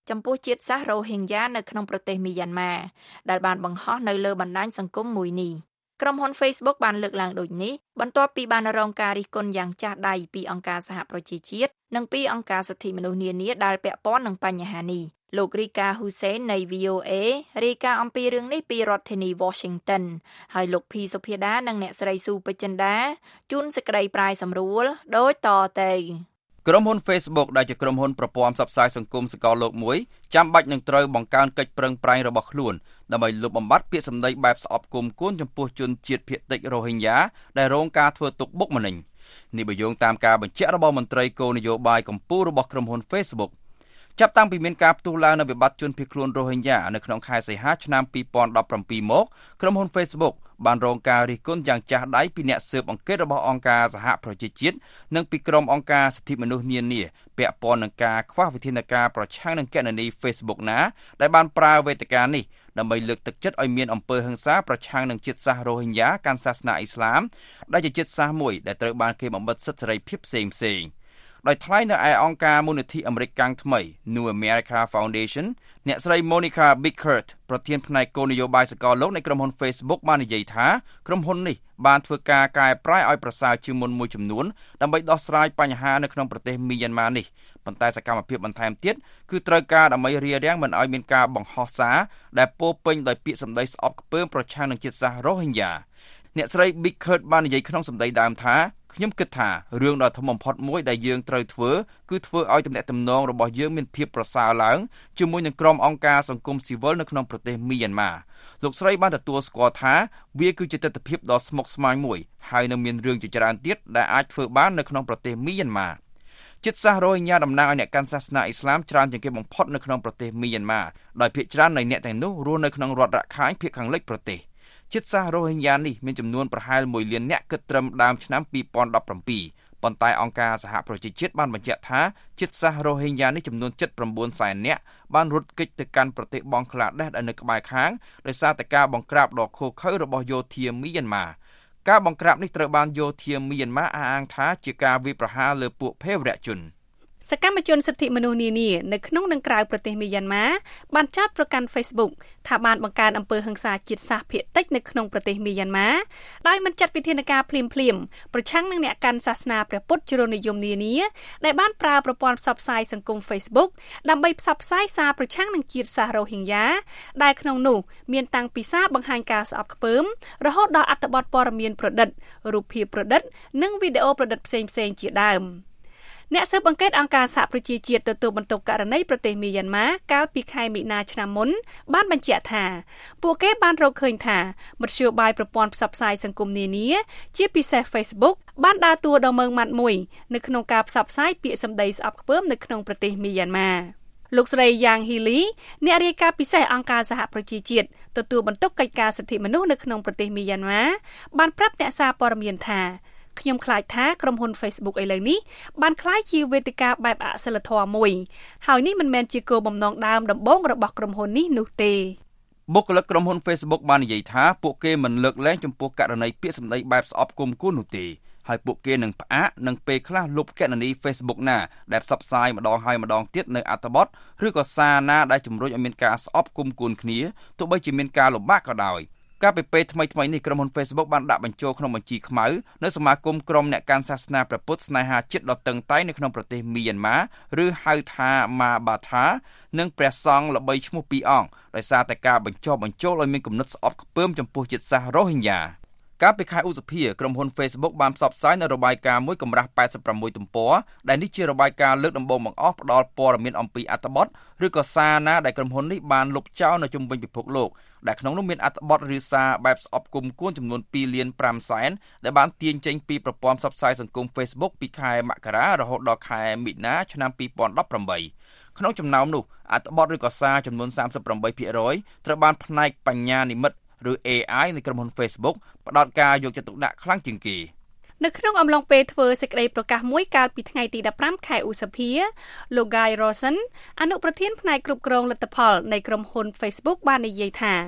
ចំពោះជាតិសាសន៍ Rohingya នៅក្នុងប្រទេសមីយ៉ាន់ម៉ាដែលបានបង្ហោះនៅលើបណ្ដាញសង្គមមួយនេះក្រុមហ៊ុន Facebook បានលើកឡើងដូចនេះបន្ទាប់ពីបានរងការរិះគន់យ៉ាងចាស់ដៃពីអង្គការសហប្រជាជាតិនិងពីអង្គការសិទ្ធិមនុស្សនានាដែលពាក់ព័ន្ធនឹងបញ្ហានេះលោករីកាហ៊ូសេននៃ វី អូ អេ រាយការណ៍អំពីរឿងនេះពីរដ្ឋធានី Washington ហើយលោកភីសុភាដានិងអ្នកស្រីស៊ូពេជ្រចិន្តាជូនសេចក្តីប្រាយសម្រួលដូចតទៅក្រុមហ៊ុន Facebook ដែលជាក្រុមហ៊ុនប្រព័ន្ធផ្សព្វផ្សាយសង្គមសកលលោកមួយចាំបាច់នឹងត្រូវបង្កើនកិច្ចប្រឹងប្រែងរបស់ខ្លួនដើម្បីលុបបំបាត់ពាក្យសម្ដីបែបស្អប់គុំគួនចំពោះជនជាតិភាគតិច Rohingya ដែលរងការធ្វើទុកបុកម្នេញនេះបើយោងតាមការបញ្ជាក់របស់មន្ត្រីគោលនយោបាយកម្ពុជារបស់ក្រុមហ៊ុន Facebook ចាប់តាំងពីមានការផ្ទុះឡើងនៅវិបត្តិជនភៀសខ្លួន Rohingya នៅក្នុងខែសីហាឆ្នាំពីរពាន់ដប់ប្រាំពីរមកក្រុមហ៊ុន Facebook បានរងការរិះគន់យ៉ាងចាស់ដៃពីអ្នកស៊ើបអង្កេតរបស់អង្គការសហប្រជាជាតិនិងពីក្រុមអង្គការសិទ្ធិមនុស្សនានាពាក់ព័ន្ធនឹងការខ្វះវិធានការប្រឆាំងនឹងគណនី Facebook ណាដែលបានប្រើវេទិកានេះដើម្បីលើកទឹកចិត្តឲ្យមានអំពើហិង្សាប្រឆាំងនឹងជាតិសាសន៍ Rohingya កាន់សាសនាអ៊ីស្លាមដែលជាជាតិសាសន៍មួយដែលត្រូវបានគេបំបិទសិទ្ធិសេរីភាពផ្សេងៗដោយថ្លែងនៅឯអង្គការមូលនិធិអាមេរិកកាំងថ្មី New America Foundation អ្នកស្រី Monica Bickert ប្រធានផ្នែកគោលនយោបាយសកលលោកនៃក្រុមហ៊ុន Facebook បាននិយាយថាក្រុមហ៊ុននេះបានធ្វើការកែប្រែឲ្យប្រសើរជាងមុនមួយចំនួនដើម្បីដោះស្រាយបញ្ហានៅក្នុងប្រទេសមីយ៉ាន់ម៉ានេះប៉ុន្តែសកម្មភាពបន្ថែមទៀតគឺត្រូវការដើម្បីរារាំងមិនឲ្យមានការបង្ហោះសារដែលពោពេញដោយពាក្យសម្ដីស្អប់ខ្ពើមប្រឆាំងនឹងជាតិសាសន៍ Rohingya អ្នកស្រី Bickert បាននិយាយក្នុងសម្ដីដើមថាខ្ញុំគិតថារឿងដ៏ធំបំផុតមួយដែលយើងត្រូវធ្វើគឺធ្វើឲ្យទំនាក់ទំនងរបស់យើងមានភាពប្រសើរឡើងជាមួយនឹងក្រុមអង្គការសង្គមស៊ីវិលនៅក្នុងប្រទេសមីយ៉ាន់ម៉ាលោកស្រីបានទទួលស្គាល់ថាវាគឺជាទស្សនវិជ្ជាដ៏ស្មុគស្មាញមួយហើយនៅមានរឿងជាច្រើនទៀតដែលអាចធ្វើបាននៅក្នុងប្រទេសមីយ៉ាន់ម៉ាជាតិសាសន៍ Rohingya តំណាងឲ្យអ្នកកាន់សាសនាអ៊ីស្លាមច្រើនជាងគេបំផុតនៅក្នុងប្រទេសមីយ៉ាន់ម៉ាដោយភាគច្រើននៃអ្នកទាំងនោះរស់នៅក្នុងរដ្ឋរ៉ាខៃភាគខាងលិចប្រទេសជាតិសាសន៍ Rohingya នេះមានចំនួនប្រហែលមួយលាននាក់គិតត្រឹមដើមឆ្នាំពីរពាន់ដប់ប្រាំពីរប៉ុន្តែអង្គការសហប្រជាជាតិបានបញ្ជាក់ថាជាតិសាសន៍ Rohingya នេះចំនួនជិតប្រាំបួនសែននាក់បានរត់គេចទៅកាន់ប្រទេសបង់ក្លាដេសដែលនៅក្បែរខាងដោយសារតែការបង្ក្រាបដ៏ឃោរឃៅរបស់យោធាមីយ៉ាន់ម៉ាការបង្ក្រាបនេះត្រូវបានយោធាមីយ៉ាន់ម៉ាអះអាងថាជាការវាយប្រហារលើពួកភេរវជនសកម្មជនសិទ្ធិមនុស្សនានានៅក្នុងនិងក្រៅប្រទេសមីយ៉ាន់ម៉ាបានចោទប្រកាន់ Facebook ថាបានបង្កើនអំពើហិង្សាជាតិសាសន៍ភាគតិចនៅក្នុងប្រទេសមីយ៉ាន់ម៉ាដោយមិនចាត់វិធានការភ្លាមៗប្រឆាំងនឹងអ្នកកាន់សាសនាព្រះពុទ្ធជ្រុលនិយមនានាដែលបានប្រើប្រព័ន្ធផ្សព្វផ្សាយសង្គម Facebook ដើម្បីផ្សព្វផ្សាយសារប្រឆាំងនឹងជាតិសាសន៍ Rohingya ដែលក្នុងនោះមានតាំងពីសារបង្ហាញការស្អប់ខ្ពើមរហូតដល់អត្ថបទព័ត៌មានប្រឌិតរូបភាពប្រឌិតនិងវីដេអូប្រឌិតផ្សេងៗជាដើមអ្នកស៊ើបអង្កេតអង្គការសហប្រជាជាតិទទួលបន្ទុកករណីប្រទេសមីយ៉ាន់ម៉ាកាលពីខែមីនាឆ្នាំមុនបានបញ្ជាក់ថាពួកគេបានរកឃើញថាមធ្យោបាយប្រព័ន្ធផ្សព្វផ្សាយសង្គមនានាជាពិសេស Facebook បានដើរតួដ៏ម៉ឺងម៉ាត់មួយនៅក្នុងការផ្សព្វផ្សាយពាក្យសម្ដីស្អប់ខ្ពើមនៅក្នុងប្រទេសមីយ៉ាន់ម៉ាលោកស្រីយ៉ាងហ៊ីលីអ្នករាយការណ៍ពិសេសអង្គការសហប្រជាជាតិទទួលបន្ទុកកិច្ចការសិទ្ធិមនុស្សនៅក្នុងប្រទេសមីយ៉ាន់ម៉ាបានប្រាប់អ្នកសារព័ត៌មានថាខ្ញុំខ្លាចថាក្រុមហ៊ុន Facebook ឥឡូវនេះបានក្លាយជាវេទិកាបែបអសិលធម៌មួយហើយនេះមិនមែនជាគោលបំណងដើមដំបូងរបស់ក្រុមហ៊ុននេះនោះទេបុគ្គលិកក្រុមហ៊ុន Facebook បាននិយាយថាពួកគេមិនលើកលែងចំពោះករណីពាក្យសម្ដីបែបស្អប់គុំគួននោះទេហើយពួកគេនឹងផ្អាកនឹងពេលខ្លះលុបគណនី Facebook ណាដែលផ្សព្វផ្សាយម្ដងហើយម្ដងទៀតនៅអត្ថបទឬក៏សារណាដែលជំរុញឲ្យមានការស្អប់គុំគួនគ្នាទោះបីជាមានការលំបាកក៏ដោយកាលពីពេលថ្មីៗនេះក្រុមហ៊ុន Facebook បានដាក់បញ្ចូលក្នុងបញ្ជីខ្មៅនៅសមាគមក្រុមអ្នកកាន់សាសនាព្រះពុទ្ធស្នេហាជាតិដ៏តឹងតែងនៅក្នុងប្រទេសមីយ៉ាន់ម៉ាឬហៅថាម៉ាបាថានិងព្រះសង្ឃល្បីឈ្មោះពីរអង្គដោយសារតែការបញ្ចុះបញ្ចូលឲ្យមានគំនិតស្អប់ខ្ពើមចំពោះជាតិសាសន៍ Rohingyaកាលពីខែឧសភាក្រុមហ៊ុន Facebook បានផ្សព្វផ្សាយនៅរបាយការណ៍មួយកម្រាស់แปดสิบหกទំព័រដែលនេះជារបាយការណ៍លើកដំបូងបង្អស់ផ្ដល់ព័ត៌មានអំពីអត្ថបទឬក៏សារណាដែលក្រុមហ៊ុននេះបានលុបចោលនៅជុំវិញពិភពលោកដែលក្នុងនោះមានអត្ថបទឬសារបែបស្អប់គុំគួនចំនួនពីរលានប្រាំសែនដែលបានទាញចេញពីប្រព័ន្ធផ្សព្វផ្សាយសង្គម Facebook ពីខែមករារហូតដល់ខែមីនាឆ្នាំពីរពាន់ដប់ប្រាំបីក្នុងចំណោមនោះអត្ថបទឬក៏សារចំនួនសាមសិបប្រាំបីភាគរយត្រូវបានផ្នែកបញ្ញានិម្មិតឬ เอ ไอ នៃក្រុមហ៊ុន Facebook ផ្ដោតការយកចិត្តទុកដាក់ខ្លាំងជាងគេនៅក្នុងអំឡុងពេលធ្វើសេចក្តីប្រកាសមួយកាលពីថ្ងៃទីដប់ប្រាំខែឧសភាលោក Guy Rawson អនុប្រធានផ្នែកគ្រប់គ្រងលទ្ធផលនៃក្រុមហ៊ុន Facebook បាននិយាយថា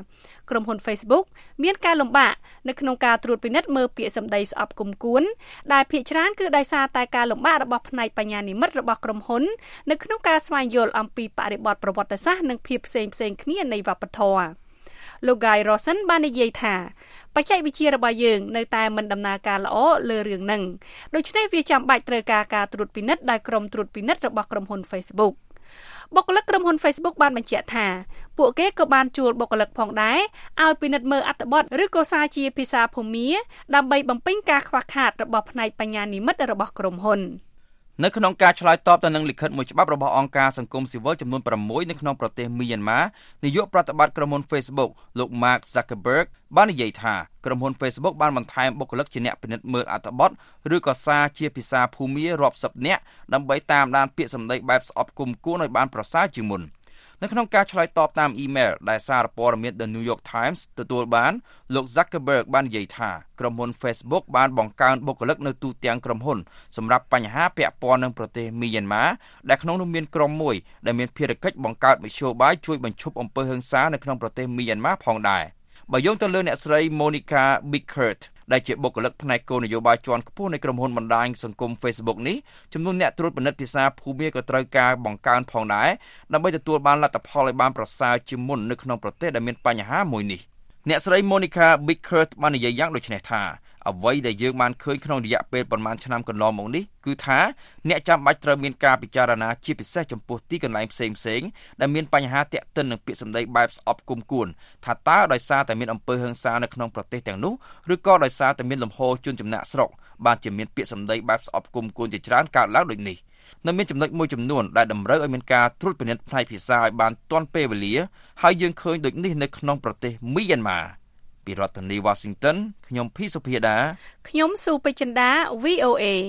ក្រុមហ៊ុន Facebook មានការលំបាកនៅក្នុងការត្រួតពិនិត្យមើលពាក្យសម្ដីស្អប់គំគួនដែលភាគច្រើនគឺដោយសារតែការលំបាករបស់ផ្នែកបញ្ញានិម្មិតរបស់ក្រុមហ៊ុននៅក្នុងការស្វែងយល់អំពីបរិបទប្រវត្តិសាស្ត្រនិងភាពផ្សេងៗគ្នានៃវប្បធម៌លោក Guy Rawson បាននិយាយថាបច្ចេកវិទ្យារបស់យើងនៅតែមិនដំណើរការល្អលើរឿងហ្នឹងដូច្នេះវាចាំបាច់ត្រូវការការត្រួតពិនិត្យដោយក្រុមត្រួតពិនិត្យរបស់ក្រុមហ៊ុន Facebook បុគ្គលិកក្រុមហ៊ុន Facebook បានបញ្ជាក់ថាពួកគេក៏បានជួលបុគ្គលិកផងដែរឲ្យពិនិត្យមើលអត្ថបទឬក៏សារជាភាសាភូមាដើម្បីបំពេញការខ្វះខាតរបស់ផ្នែកបញ្ញានិម្មិតរបស់ក្រុមហ៊ុននៅក្នុងការឆ្លើយតបទៅនឹងលិខិតមួយច្បាប់របស់អង្គការសង្គមស៊ីវិលចំនួនប្រាំមួយនៅក្នុងប្រទេសមីយ៉ាន់ម៉ានាយកប្រតិបត្តិក្រុមហ៊ុន Facebook លោក Mark Zuckerberg បាននិយាយថាក្រុមហ៊ុន Facebook បានបន្ថែមបុគ្គលិកជាអ្នកពិនិត្យមើលអត្ថបទឬក៏សារជាភាសាភូមារាប់សិបនាក់ដើម្បីតាមដានពាក្យសម្ដីបែបស្អប់គំគួនឲ្យបានប្រសើរជាងមុននៅក្នុងការឆ្លើយតបតាមអ៊ីមែលដែលសារព័ត៌មាន The New York Times ទទួលបានលោក Zuckerberg បាននិយាយថាក្រុមហ៊ុន Facebook បានបង្កើនបុគ្គលិកនៅទូទាំងក្រុមហ៊ុនសម្រាប់បញ្ហាពាក់ព័ន្ធនឹងប្រទេសមីយ៉ាន់ម៉ាដែលក្នុងនោះមានក្រុមមួយដែលមានភារកិច្ចបង្កើតមធ្យោបាយជួយបញ្ឈប់អំពើហិង្សានៅក្នុងប្រទេសមីយ៉ាន់ម៉ាផងដែរបើយោងទៅលើអ្នកស្រី Monica Bickert ដែលជាបុគ្គលិកផ្នែកគោលនយោបាយជាន់ខ្ពស់នៃក្រុមហ៊ុនបណ្ដាញសង្គម Facebook នេះចំនួនអ្នកត្រួតពិនិត្យភាសាភូមាក៏ត្រូវការបង្កើនផងដែរដើម្បីទទួលបានលទ្ធផលឲ្យបានប្រសើរជាងមុននៅក្នុងប្រទេសដែលមានបញ្ហាមួយនេះអ្នកស្រី Monica Bickert បាននិយាយយ៉ាងដូចនេះថាអ្វីដែលយើងបានឃើញក្នុងរយៈពេលប្រមាណឆ្នាំកន្លងមកនេះគឺថាអ្នកចាំបាច់ត្រូវមានការពិចារណាជាពិសេសចំពោះទីកន្លែងផ្សេងៗដែលមានបញ្ហាទាក់ទិននឹងពាក្យសម្ដីបែបស្អប់គំគួនថាតើដោយសារតែមានអំពើហិង្សានៅក្នុងប្រទេសទាំងនោះឬក៏ដោយសារតែមានលំហូរជនចំណាក់ស្រុកបានជាមានពាក្យសម្ដីបែបស្អប់គំគួនជាច្រើនកើតឡើងដូចនេះនៅមានចំណុចមួយចំនួនដែលតម្រូវឲ្យមានការត្រួតពិនិត្យផ្នែកភាសាឲ្យបានទាន់ពេលវេលាហើយយើងឃើញដូចនេះនៅក្នុងប្រទេសមីយ៉ាន់ម៉ាពីរដ្ឋធានី Washington ខ្ញុំភីសុភាដាខ្ញុំស៊ូពេជ្រចិន្តា វី អូ เอ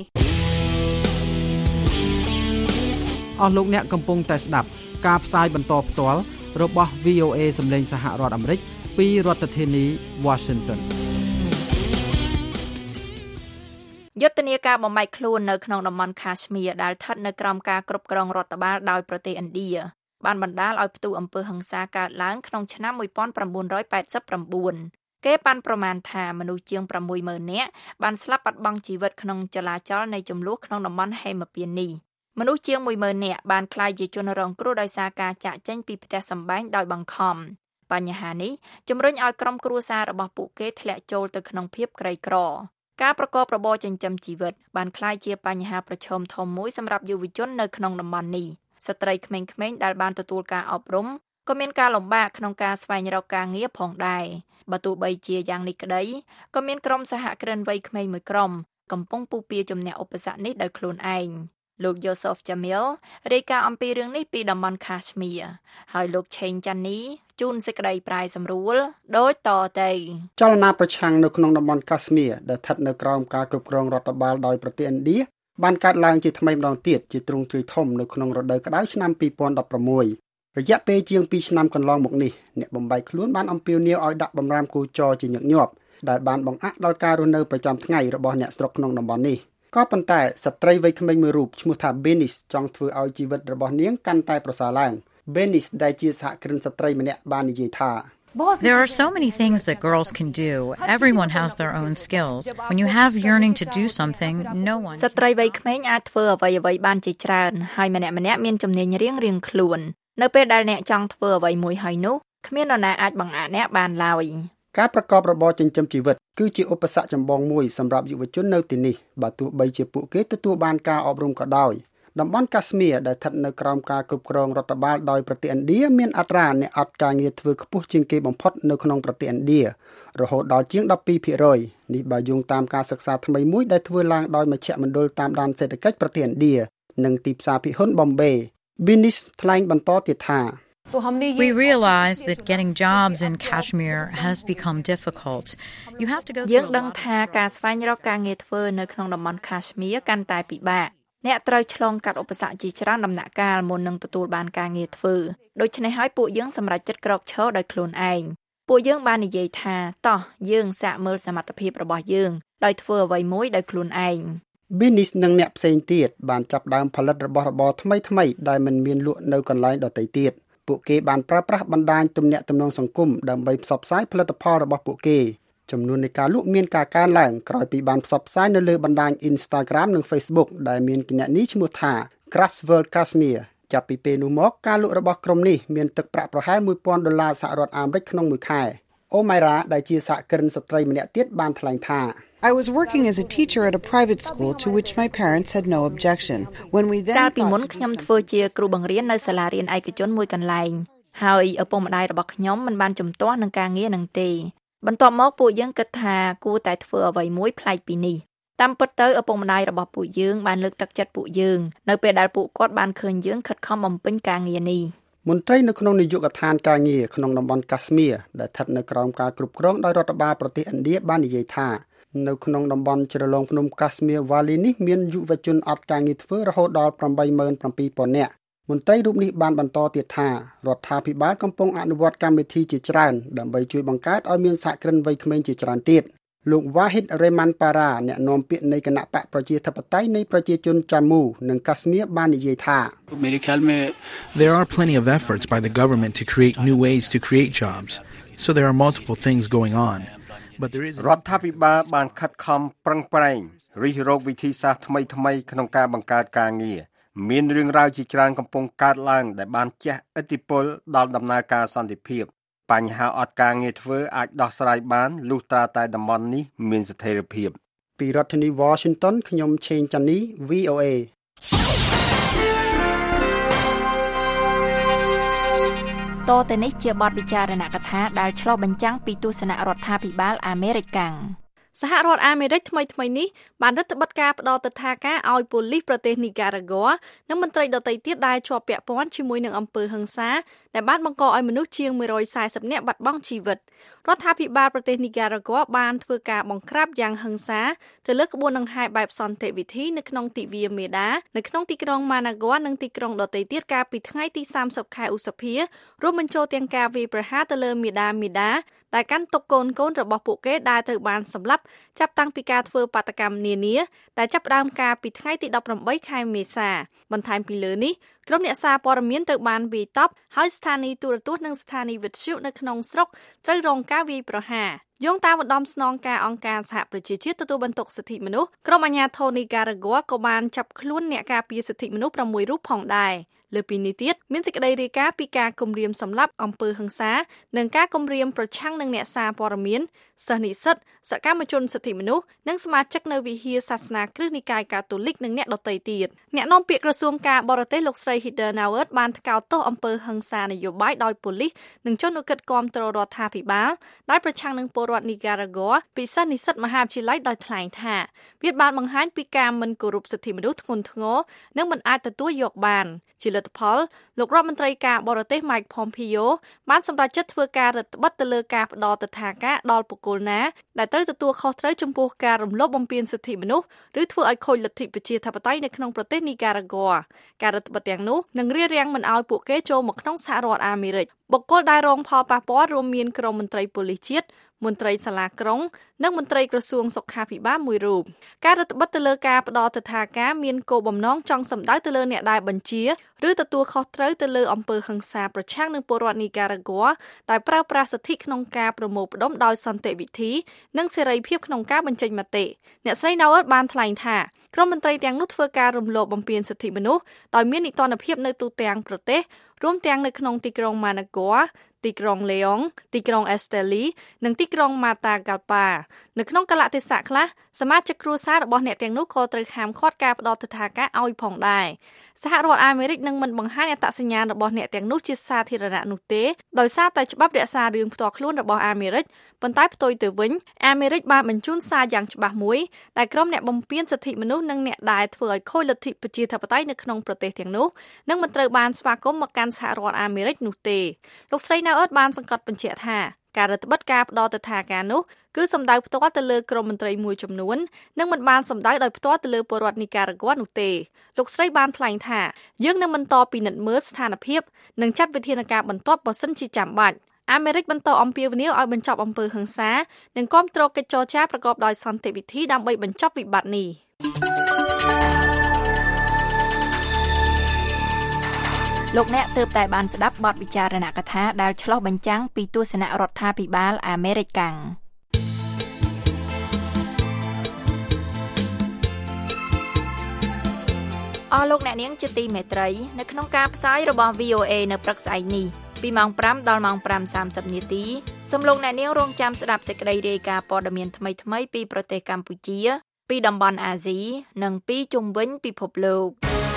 អស់លោកអ្នកកំពុងតែស្ដាប់ការផ្សាយបន្តផ្ទាល់របស់ វី អូ เอ សម្លេងសហរដ្ឋអាមេរិកពីរដ្ឋធានី Washington យុទ្ធនាការបំបែកខ្លួននៅក្នុងតំបន់ Kashmir ដែលស្ថិតនៅក្រោមការគ្រប់គ្រងរដ្ឋបាលដោយប្រទេសឥណ្ឌាបានបណ្ដាលឲ្យផ្ទុះអំពើហិង្សាកើតឡើងក្នុងឆ្នាំnineteen eighty-nineគេបានប្រមាណថាមនុស្សជាងsix thousandនាក់បានស្លាប់បាត់បង់ជីវិតក្នុងចលាចលនៃចំនួនក្នុងតំបន់ហេមពាន្តនេះមនុស្សជាងone thousandនាក់បានក្លាយជាជនរងគ្រោះដោយសារការចាក់ចេញពីផ្ទះសម្បែងដោយបង្ខំបញ្ហានេះជំរុញឲ្យក្រុមគ្រួសាររបស់ពួកគេធ្លាក់ចូលទៅក្នុងភាពក្រីក្រការប្រកបរបរចិញ្ចឹមជីវិតបានក្លាយជាបញ្ហាប្រឈមធំមួយសម្រាប់យុវជននៅក្នុងតំបន់នេះស្ត្រីក្មេងៗដែលបានទទួលការអប់រំក៏មានការលំបាកក្នុងការស្វែងរកការងារផងដែរបើទោះបីជាយ៉ាងនេះក្តីក៏មានក្រុមសហគ្រិនវ័យក្មេងមួយក្រុមកំពុងពុះពៀជំនះឧបសគ្គនេះដោយខ្លួនឯងលោក Joseph Jamil រាយការណ៍អំពីរឿងនេះពីតំបន់ Kashmir ហើយលោក Chen Chani ជូនសេចក្តីប្រាយសម្រួលដូចតទៅចលនាប្រឆាំងនៅក្នុងតំបន់ Kashmir ដែលស្ថិតនៅក្រោមការគ្រប់គ្រងរដ្ឋបាលដោយប្រទេសឥណ្ឌាបានកើតឡើងជាថ្មីម្ដងទៀតជាទ្រង់ទ្រាយធំនៅក្នុងរដូវក្តៅឆ្នាំtwo thousand sixteenរយៈពេលជាងtwoឆ្នាំកន្លងមកនេះអ្នកបំបែកខ្លួនបានអំពាវនាវឲ្យដាក់បម្រាមគូចរជាញឹកញាប់ដែលបានបង្អាក់ដល់ការរស់នៅប្រចាំថ្ងៃរបស់អ្នកស្រុកក្នុងតំបន់នេះក៏ប៉ុន្តែស្ត្រីវ័យក្មេងមួយរូបឈ្មោះថា Benis ចង់ធ្វើឲ្យជីវិតរបស់នាងកាន់តែប្រសើរឡើង Benis ដែលជាសហគ្រិនស្ត្រីម្នាក់បាននិយាយថា There are so many things that girls can do. Everyone has their own skills. When you have yearning to do something, no one ស្ត្រីវ័យក្មេងអាចធ្វើអ្វីអ្វីបានជាច្រើនហើយម្នាក់ម្នាក់មានជំនាញរៀងរៀងខ្លួននៅពេលដែលអ្នកចង់ធ្វើអ្វីមួយហើយនោះគ្មាននរណាអាចបង្អាក់អ្នកបានឡើយការប្រកបរបរចិញ្ចឹមជីវិតគឺជាឧបសគ្គចម្បងមួយសម្រាប់យុវជននៅទីនេះបើទោះបីជាពួកគេទទួលបានការអប់រំក៏ដោយតំបន់ Kashmir ដែលស្ថិតនៅក្រោមការគ្រប់គ្រងរដ្ឋបាលដោយប្រទេសឥណ្ឌាមានអត្រាអ្នកអត់ការងារធ្វើខ្ពស់ជាងគេបំផុតនៅក្នុងប្រទេសឥណ្ឌារហូតដល់ជាងtwelve percent នេះបើយោងតាមការសិក្សាថ្មីមួយដែលធ្វើឡើងដោយមជ្ឈមណ្ឌលតាមដានសេដ្ឋកិច្ចប្រទេសឥណ្ឌានិងទីផ្សារភិហ៊ុន Bombay Binis ថ្លែងបន្តទៀតថា We realize that getting jobs in Kashmir has become difficult. You have to go យើងដឹងថាការស្វែងរកការងារធ្វើនៅក្នុងតំបន់ Kashmir កាន់តែពិបាកអ្នកត្រូវឆ្លងកាត់ឧបសគ្គជាច្រើនដំណាក់កាលមុននឹងទទួលបានការងារធ្វើដូច្នេះហើយពួកយើងសម្រេចចិត្តក្រោកឈរដោយខ្លួនឯងពួកយើងបាននិយាយថាតោះយើងសាកមើលសមត្ថភាពរបស់យើងដោយធ្វើអ្វីមួយដោយខ្លួនឯង Binis និងអ្នកផ្សេងទៀតបានចាប់ដើមផលិតរបស់របរថ្មីៗដែលមិនមានលក់នៅកន្លែងដទៃទៀតពួកគេបានប្រើប្រាស់បណ្ដាញទំនាក់ទំនងសង្គមដើម្បីផ្សព្វផ្សាយផលិតផលរបស់ពួកគេចំនួននៃការលក់មានការកើនឡើងក្រោយពីបានផ្សព្វផ្សាយនៅលើបណ្ដាញ Instagram និង Facebook ដែលមានគណនីឈ្មោះថា Crafts World Kashmir ចាប់ពីពេលនោះមកការលក់របស់ក្រុមនេះមានទឹកប្រាក់ប្រហែលone thousandដុល្លារសហរដ្ឋអាមេរិកក្នុងមួយខែអូម៉ៃរ៉ាដែលជាសហគ្រិនស្ត្រីម្នាក់ទៀតបានថ្លែងថា I was working as a teacher at a private school to which my parents had no objection. When we then កាលពីមុនខ្ញុំធ្វើជាគ្រូបង្រៀននៅសាលារៀនឯកជនមួយកន្លែងហើយឪពុកម្ដាយរបស់ខ្ញុំមិនបានជំទាស់នឹងការងារនឹងទេបន្ទាប់មកពួកយើងគិតថាគួរតែធ្វើអ្វីមួយប្លែកពីនេះតាមពិតទៅឪពុកម្ដាយរបស់ពួកយើងបានលើកទឹកចិត្តពួកយើងនៅពេលដែលពួកគាត់បានឃើញយើងខិតខំបំពេញការងារនេះមន្ត្រីនៅក្នុងនាយកដ្ឋានការងារក្នុងតំបន់កាស្មៀរដែលស្ថិតនៅក្រោមការគ្រប់គ្រងដោយរដ្ឋបាលប្រទេសឥណ្ឌាបាននិយាយថានៅក្នុងតំបន់ជ្រលងភ្នំ Kashmir Valley នេះមានយុវជនអត់ការងារធ្វើរហូតដល់eight thousand seven hundredនាក់មន្ត្រីរូបនេះបានបន្តទៀតថារដ្ឋាភិបាលកំពុងអនុវត្តកម្មវិធីជាច្រើនដើម្បីជួយបង្កើតឲ្យមានសហគ្រិនវ័យក្មេងជាច្រើនទៀតលោក Wahid Rehman Para អ្នកនាំពាក្យនៃគណៈបកប្រជាធិបតេយ្យនៃប្រជាជន Jammu និង Kashmir បាននិយាយថា There are plenty of efforts by the government to create new ways to create jobs so there are multiple things going on But there is រដ្ឋាភិបាលបានខិតខំប្រឹងប្រែងរិះរកវិធីសាស្ត្រថ្មីថ្មីក្នុងការបង្កើតការងារមានរឿងរ៉ាវជាច្រើនកំពុងកើតឡើងដែលបានជះឥទ្ធិពលដល់ដំណើរការសន្តិភាពបញ្ហាអត់ការងារធ្វើអាចដោះស្រាយបានលុះត្រាតែតំបន់នេះមានស្ថិរភាពពីរដ្ឋធានី Washington ខ្ញុំឆេងចាន់នី V O A តទៅនេះជាបទវិចារណកថាដែលឆ្លុះបញ្ចាំងពីទស្សនៈរដ្ឋាភិបាលអាមេរិកកាំងសហរដ្ឋអាមេរិកថ្មីថ្មីនេះបានរដ្ឋបတ်ការផ្ដល់ទិដ្ឋាការឲ្យប៉ូលីសប្រទេសនីការ៉ាហ្គ័រនិងមន្ត្រីដទៃទៀតដែលជាប់ពាក់ព័ន្ធជាមួយនឹងអំពើហិង្សាដែលបានបង្កឲ្យមនុស្សជាងone hundred fortyនាក់បាត់បង់ជីវិតរដ្ឋាភិបាលប្រទេសនីការ៉ាហ្គ័របានធ្វើការបង្ក្រាបយ៉ាងហិង្សាទៅលើក្បួនដង្ហែបែបសន្តិវិធីនៅក្នុងទិវាមេដានៅក្នុងទីក្រុងម៉ាណាហ្គ័រនិងទីក្រុងដទៃទៀតកាលពីថ្ងៃទីthirtyខែឧសភារួមបញ្ចូលទាំងការវាយប្រហារទៅលើមេដាមេដាដែលកាន់ទុកកូនកូនរបស់ពួកគេដែលត្រូវបានសម្លាប់ចាប់តាំងពីការធ្វើបាតកម្មនានាដែលចាប់ផ្ដើមកាលពីថ្ងៃទីeighteenខែមេសាបន្ថែមពីលើនេះក្រុមអ្នកសារព័ត៌មានត្រូវបានវាយតប់ហើយស្ថានីយទូរទស្សន៍និងស្ថានីយវិទ្យុនៅក្នុងស្រុកត្រូវរងការវាយប្រហារយោងតាមឧត្តមស្នងការអង្គការសហប្រជាជាតិទទួលបន្ទុកសិទ្ធិមនុស្សក្រុមអាជ្ញាធរនីការ៉ាហ្គ័រក៏បានចាប់ខ្លួនអ្នកការពារសិទ្ធិមនុស្សsixរូបផងដែរលើពីនេះទៀតមានសេចក្តីរាយការណ៍ពីការគំរាមសម្លាប់អំពើហិង្សានិងការគំរាមប្រឆាំងនឹងអ្នកសារព័ត៌មានសិស្សនិស្សិតសកម្មជនសិទ្ធិមនុស្សនិងសមាជិកនៅវិហារសាសនាគ្រឹះនិកាយកាតូលិកនិងអ្នកដទៃទៀតអ្នកនាំពាក្យក្រសួងការបរទេសលោកស្រី Heather Nauert បានថ្កោលទោសអំពើហិង្សានយោបាយដោយប៉ូលីសនិងជនឧក្រិដ្ឋគាំទ្ររដ្ឋាភិបាលដែលប្រឆាំងនឹងពលរដ្ឋនីការ៉ាហ្គ័រពីសិស្សនិស្សិតមហាវិទ្យាល័យដោយថ្លែងថាវាបានបង្ហាញពីការមិនគោរពសិទ្ធិមនុស្សធ្ងន់ធ្ងរនិងមិនអាចទទួលយកបានជាលទ្ធផលលោករដ្ឋមន្ត្រីការបរទេស Mike Pompeo បានសម្រេចចិត្តធ្វើការរឹតបន្តឹងទៅលើការផ្តល់ទិដ្ឋាការដល់បុគ្គលណាដែលត្រូវទទួលខុសត្រូវចំពោះការរំលោភបំពានសិទ្ធិមនុស្សឬធ្វើឲ្យខូចលទ្ធិប្រជាធិបតេយ្យនៅក្នុងប្រទេសនីការ៉ាហ្គ័រការរឹតបន្តឹងទាំងនោះនឹងរារាំងមិនឲ្យពួកគេចូលមកក្នុងសហរដ្ឋអាមេរិកបុគ្គលដែលរងផលប៉ះពាល់រួមមានក្រុមមន្ត្រីប៉ូលីសជាតិមន្ត្រីសាលាក្រុងនិងមន្ត្រីក្រសួងសុខាភិបាលមួយរូបការរដ្ឋបတ်ទៅលើការផ្ដល់ទិដ្ឋាការមានគោលបំណងចង់សម្ដៅទៅលើអ្នកដែលបញ្ជាឬទទួលខុសត្រូវទៅលើអំពើហិង្សាប្រឆាំងនឹងពលរដ្ឋនីការ៉ាហ្គ័រដែលប្រើប្រាស់សិទ្ធិក្នុងការប្រមូលផ្ដុំដោយសន្តិវិធីនិងសេរីភាពក្នុងការបញ្ចេញមតិអ្នកស្រី Nauert បានថ្លែងថាក្រុមមន្ត្រីទាំងនោះធ្វើការរំលោភបំពានសិទ្ធិមនុស្សដោយមាននីតិរដ្ឋភាពនៅទូទាំងប្រទេសរួមទាំងនៅក្នុងទីក្រុងម៉ាណាហ្គ័រទីក្រុងលេអុងទីក្រុងអេស្តេលីនិងទីក្រុងម៉ាតាហ្គាល់ប៉ានៅក្នុងកលៈទេសៈខ្លះសមាជិកគ្រួសាររបស់អ្នកទាំងនោះក៏ត្រូវហាមឃាត់ការផ្ដល់ទិដ្ឋាការឲ្យផងដែរសហរដ្ឋអាមេរិកនឹងមិនបង្ហាញអត្តសញ្ញាណរបស់អ្នកទាំងនោះជាសាធារណៈនោះទេដោយសារតែច្បាប់រក្សារឿងផ្ទាល់ខ្លួនរបស់អាមេរិកប៉ុន្តែផ្ទុយទៅវិញអាមេរិកបានបញ្ជូនសារយ៉ាងច្បាស់មួយដែលក្រុមអ្នកបំពានសិទ្ធិមនុស្សនិងអ្នកដែលធ្វើឲ្យខូចលទ្ធិប្រជាធិបតេយ្យនៅក្នុងប្រទេសទាំងនោះនឹងមិនត្រូវបានស្វាគមន៍មកកាន់សហរដ្ឋអាមេរិកនោះទេលោកស្រី Nauert បានសង្កត់បញ្ជាក់ថាការរដ្ឋបတ်ការផ្ដល់ទិដ្ឋាការនោះគឺសម្ដៅផ្ទាល់ទៅលើក្រុមមន្ត្រីមួយចំនួននិងមិនបានសម្ដៅដោយផ្ទាល់ទៅលើពលរដ្ឋនីការ៉ាហ្គ័រនោះទេលោកស្រីបានថ្លែងថាយើងនឹងបន្តពិនិត្យមើលស្ថានភាពនិងចាត់វិធានការបន្ទាប់បើសិនជាចាំបាច់អាមេរិកបន្តអំពាវនាវឲ្យបញ្ចប់អំពើហិង្សានិងគាំទ្រកិច្ចចរចាប្រកបដោយសន្តិវិធីដើម្បីបញ្ចប់វិបត្តិនេះលោកអ្នកទើបតែបានស្ដាប់បទវិចារណកថាដែលឆ្លុះបញ្ចាំងពីទស្សនៈរដ្ឋាភិបាលអាមេរិកកាំងអស់លោកអ្នកនាងជាទីមេត្រីនៅក្នុងការផ្សាយរបស់ វី អូ អេ នៅព្រឹកស្អែកនេះពីម៉ោងប្រាំដល់ម៉ោងប្រាំសាមសិបនាទីសូមលោកអ្នកនាងរងចាំស្ដាប់សេចក្តីរាយការណ៍ព័ត៌មានថ្មីៗពីប្រទេសកម្ពុជាពីតំបន់អាស៊ីនិងពីជុំវិញពិភពលោក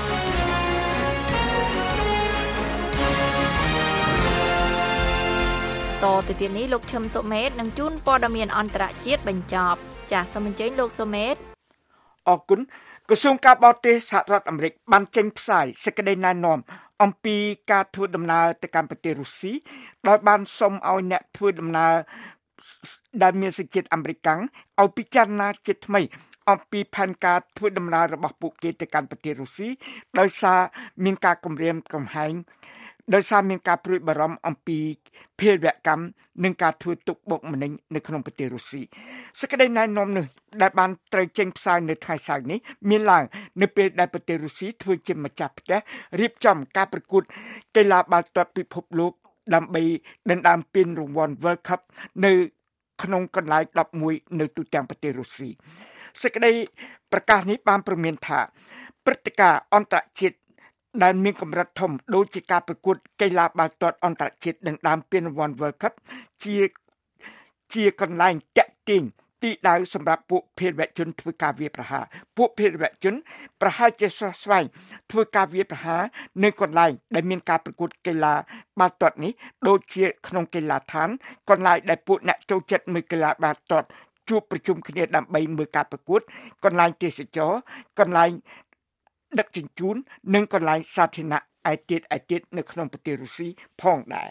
តទៅទៀតនេះលោកឈឹមសុមេតនឹងជូនព័ត៌មានអន្តរជាតិបញ្ចប់ចាសសូមអញ្ជើញលោកសុមេតអរគុណក្រសួងការបរទេសសហរដ្ឋអាមេរិកបានចេញផ្សាយសេចក្តីណែនាំអំពីការធ្វើដំណើរទៅកាន់ប្រទេសរុស្ស៊ីដោយបានសុំឲ្យអ្នកធ្វើដំណើរដែលមានសញ្ជាតិអាមេរិកឲ្យពិចារណាជាថ្មីអំពីផែនការធ្វើដំណើររបស់ពួកគេទៅកាន់ប្រទេសរុស្ស៊ីដោយសារមានការគំរាមកំហែងដោយសារមានការព្រួយបារម្ភអំពីភេរវកម្មនិងការធ្វើទុកបុកម្នេញនៅក្នុងប្រទេសរុស្ស៊ីសេចក្តីណែនាំនេះដែលបានត្រូវចេញផ្សាយនៅថ្ងៃសៅរ៍នេះមានឡើងនៅពេលដែលប្រទេសរុស្ស៊ីធ្វើជាម្ចាស់ផ្ទះរៀបចំការប្រកួតកីឡាបាល់ទាត់ពិភពលោកដើម្បីដណ្ដើមពានរង្វាន់ World Cup នៅក្នុងកន្លែងដប់មួយនៅទូទាំងប្រទេសរុស្ស៊ីសេចក្តីប្រកាសនេះបានព្រមានថាព្រឹត្តិការណ៍អន្តរជាតិដែលមានកម្រិតធំដូចជាការប្រកួតកីឡាបាល់ទាត់អន្តរជាតិដណ្ដើមពានរង្វាន់ World Cup ជាជាកន្លែងតាក់ទាញទីដៅសម្រាប់ពួកភេរវជនធ្វើការវាយប្រហារពួកភេរវជនប្រហែលជាស្វះស្វែងធ្វើការវាយប្រហារនៅកន្លែងដែលមានការប្រកួតកីឡាបាល់ទាត់នេះដូចជាក្នុងកីឡាដ្ឋានកន្លែងដែលពួកអ្នកចូលចិត្តមើលកីឡាបាល់ទាត់ជួបប្រជុំគ្នាដើម្បីមើលការប្រកួតកន្លែងទេសចរកន្លែងដឹកជញ្ជូននិងកន្លែងសាធារណៈឯទៀតឯទៀតនៅក្នុងប្រទេសរុស្ស៊ីផងដែរ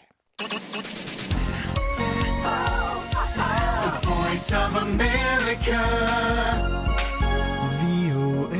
Voice of America វី អូ เอ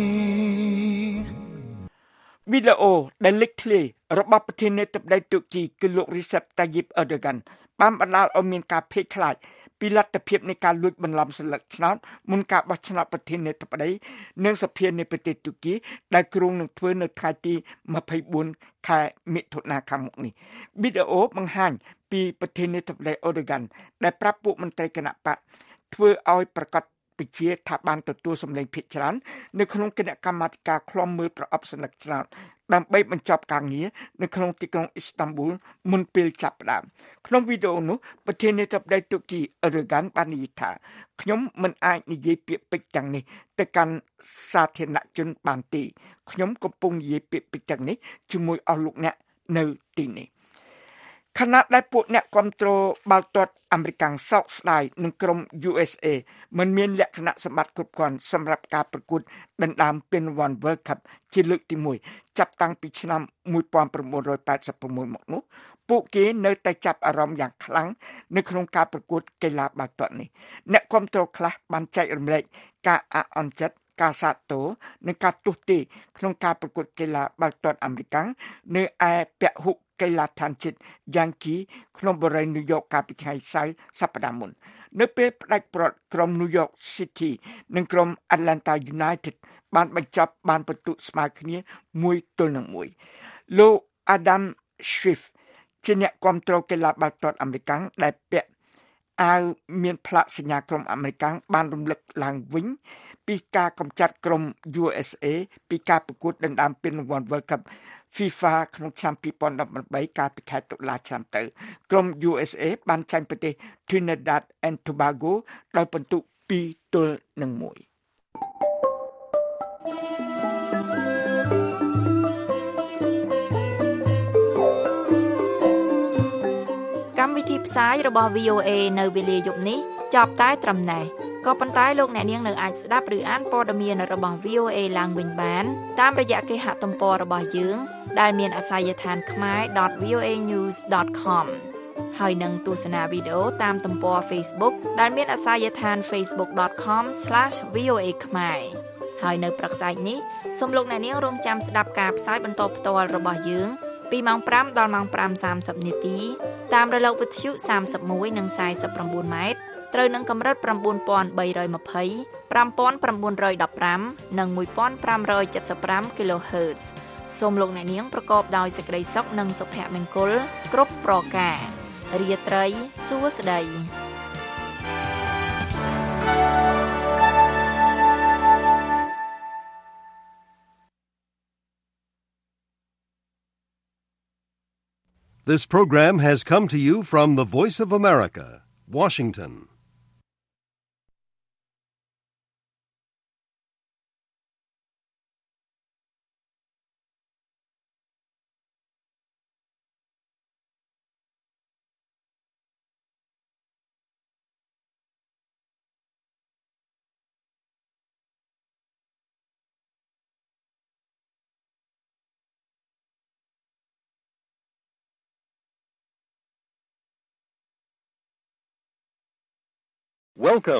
វីដេអូដែលលេចធ្លាយរបស់ប្រធានាធិបតីទូគីគឺលោក Recep Tayyip Erdogan បានបណ្ដាលឲ្យមានការភ័យខ្លាចពីលទ្ធភាពនៃការលួចបន្លំសន្លឹកឆ្នោតមុនការបោះឆ្នោតប្រធានាធិបតីនិងសភានៃប្រទេសទូគីដែលគ្រោងនឹងធ្វើនៅថ្ងៃទីម្ភៃបួនខែមិថុនាខាងមុខនេះវីដេអូបង្ហាញពីប្រធានាធិបតី Erdogan ដែលប្រាប់ពួកមន្ត្រីគណៈបកធ្វើឲ្យប្រកាសពជាថាបានទទួលសម្លេងភាគច្រើននៅក្នុងគណៈកម្មាធិការឃ្លាំមើលប្រអប់សន្លឹកឆ្នោតដើម្បីបញ្ចប់ការងារនៅក្នុងទីក្រុងអ៊ីស្តង់ប៊ូលមុនពេលចាប់ផ្ដើមក្នុងវីដេអូនោះប្រធានាធិបតីទូគី Erdogan បាននិយាយថាខ្ញុំមិនអាចនិយាយពាក្យពេចន៍ទាំងនេះទៅកាន់សាធារណជនបានទេខ្ញុំកំពុងនិយាយពាក្យពេចន៍ទាំងនេះជាមួយអស់លោកអ្នកនៅទីនេះខណៈដែលពួកអ្នកគ្រប់គ្រងបាល់ទាត់អាមេរិកសោកស្ដាយនឹងក្រុម យូ អេស เอ មិនមានលក្ខណៈសម្បត្តិគ្រប់គ្រាន់សម្រាប់ការប្រកួតដណ្ដើមពានរង្វាន់ World Cup ជាលើកទីមួយចាប់តាំងពីឆ្នាំmột nghìn chín trăm tám mươi sáuមកនោះពួកគេនៅតែចាប់អារម្មណ៍យ៉ាងខ្លាំងនៅក្នុងការប្រកួតកីឡាបាល់ទាត់នេះអ្នកគ្រប់គ្រងខ្លះបានចែករំលែកការអអន់ចិត្តការសាទរនិងការទស្សន៍ទាយក្នុងការប្រកួតកីឡាបាល់ទាត់អាមេរិកនៅឯពហុកីឡាដ្ឋានជាតិយ៉ាងគីក្នុងបរិយាញូវយ៉កកាលពីថ្ងៃសៅរ៍សប្តាហ៍មុននៅពេលផ្ដាច់ព្រ័ត្រក្រុម New York City និងក្រុម Atlanta United បានបញ្ចប់បានពិន្ទុស្មើគ្នាមួយទល់នឹងមួយលោក Adam Schiff ជាអ្នកគាំទ្រកីឡាបាល់ទាត់អាមេរិកដែលពាក់អាវមានផ្លាកសញ្ញាក្រុមអាមេរិកបានរំលឹកឡើងវិញពីការកម្ចាត់ក្រុម យូ អេស เอ ពីការប្រកួតដណ្ដើមពានរង្វាន់ World Cup FIFA ក្នុងឆ្នាំពីរពាន់ដប់ប្រាំបីកាលពីខែតុលាឆ្នាំទៅក្រុម យូ អេស เอ បានចាញ់ប្រទេស Trinidad and Tobago ដោយពិន្ទុពីរទល់នឹងមួយកម្មវិធីផ្សាយរបស់ វី អូ អេ នៅវេលាយប់នេះចប់តែត្រឹមណេះក៏ប៉ុន្តែលោកអ្នកនាងនៅអាចស្ដាប់ឬអានព័ត៌មានរបស់ វី អូ អេ ឡើងវិញបានតាមរយៈគេហទំព័ររបស់យើងដែលមានអាសយដ្ឋាន khmer dot v o a news dot com ហើយនឹងទស្សនាវីដេអូតាមទំព័រ Facebook ដែលមានអាសយដ្ឋាន facebook dot com slash v o a khmer ហើយនៅព្រឹកស្អែកនេះសូមលោកអ្នកនាងរងចាំស្ដាប់ការផ្សាយបន្តផ្ទាល់របស់យើងពីម៉ោងប្រាំដល់ម៉ោងប្រាំសាមសិបនាទីតាមរលកវិទ្យុសាមសិបមួយនិងសាយសិបប្រាំបួនម៉ែត្រត្រូវនឹងកម្រិត៩បី២០ ៥៩១៥ និង១៥៧៥ kHz សូមលោកអ្នកនាងប្រកបដោយសេចក្តីសុខនិងសុភមង្គលគ្រប់ប្រការរាត្រីសួស្តី This program has come to you from the Voice of America, Washington. Welcome.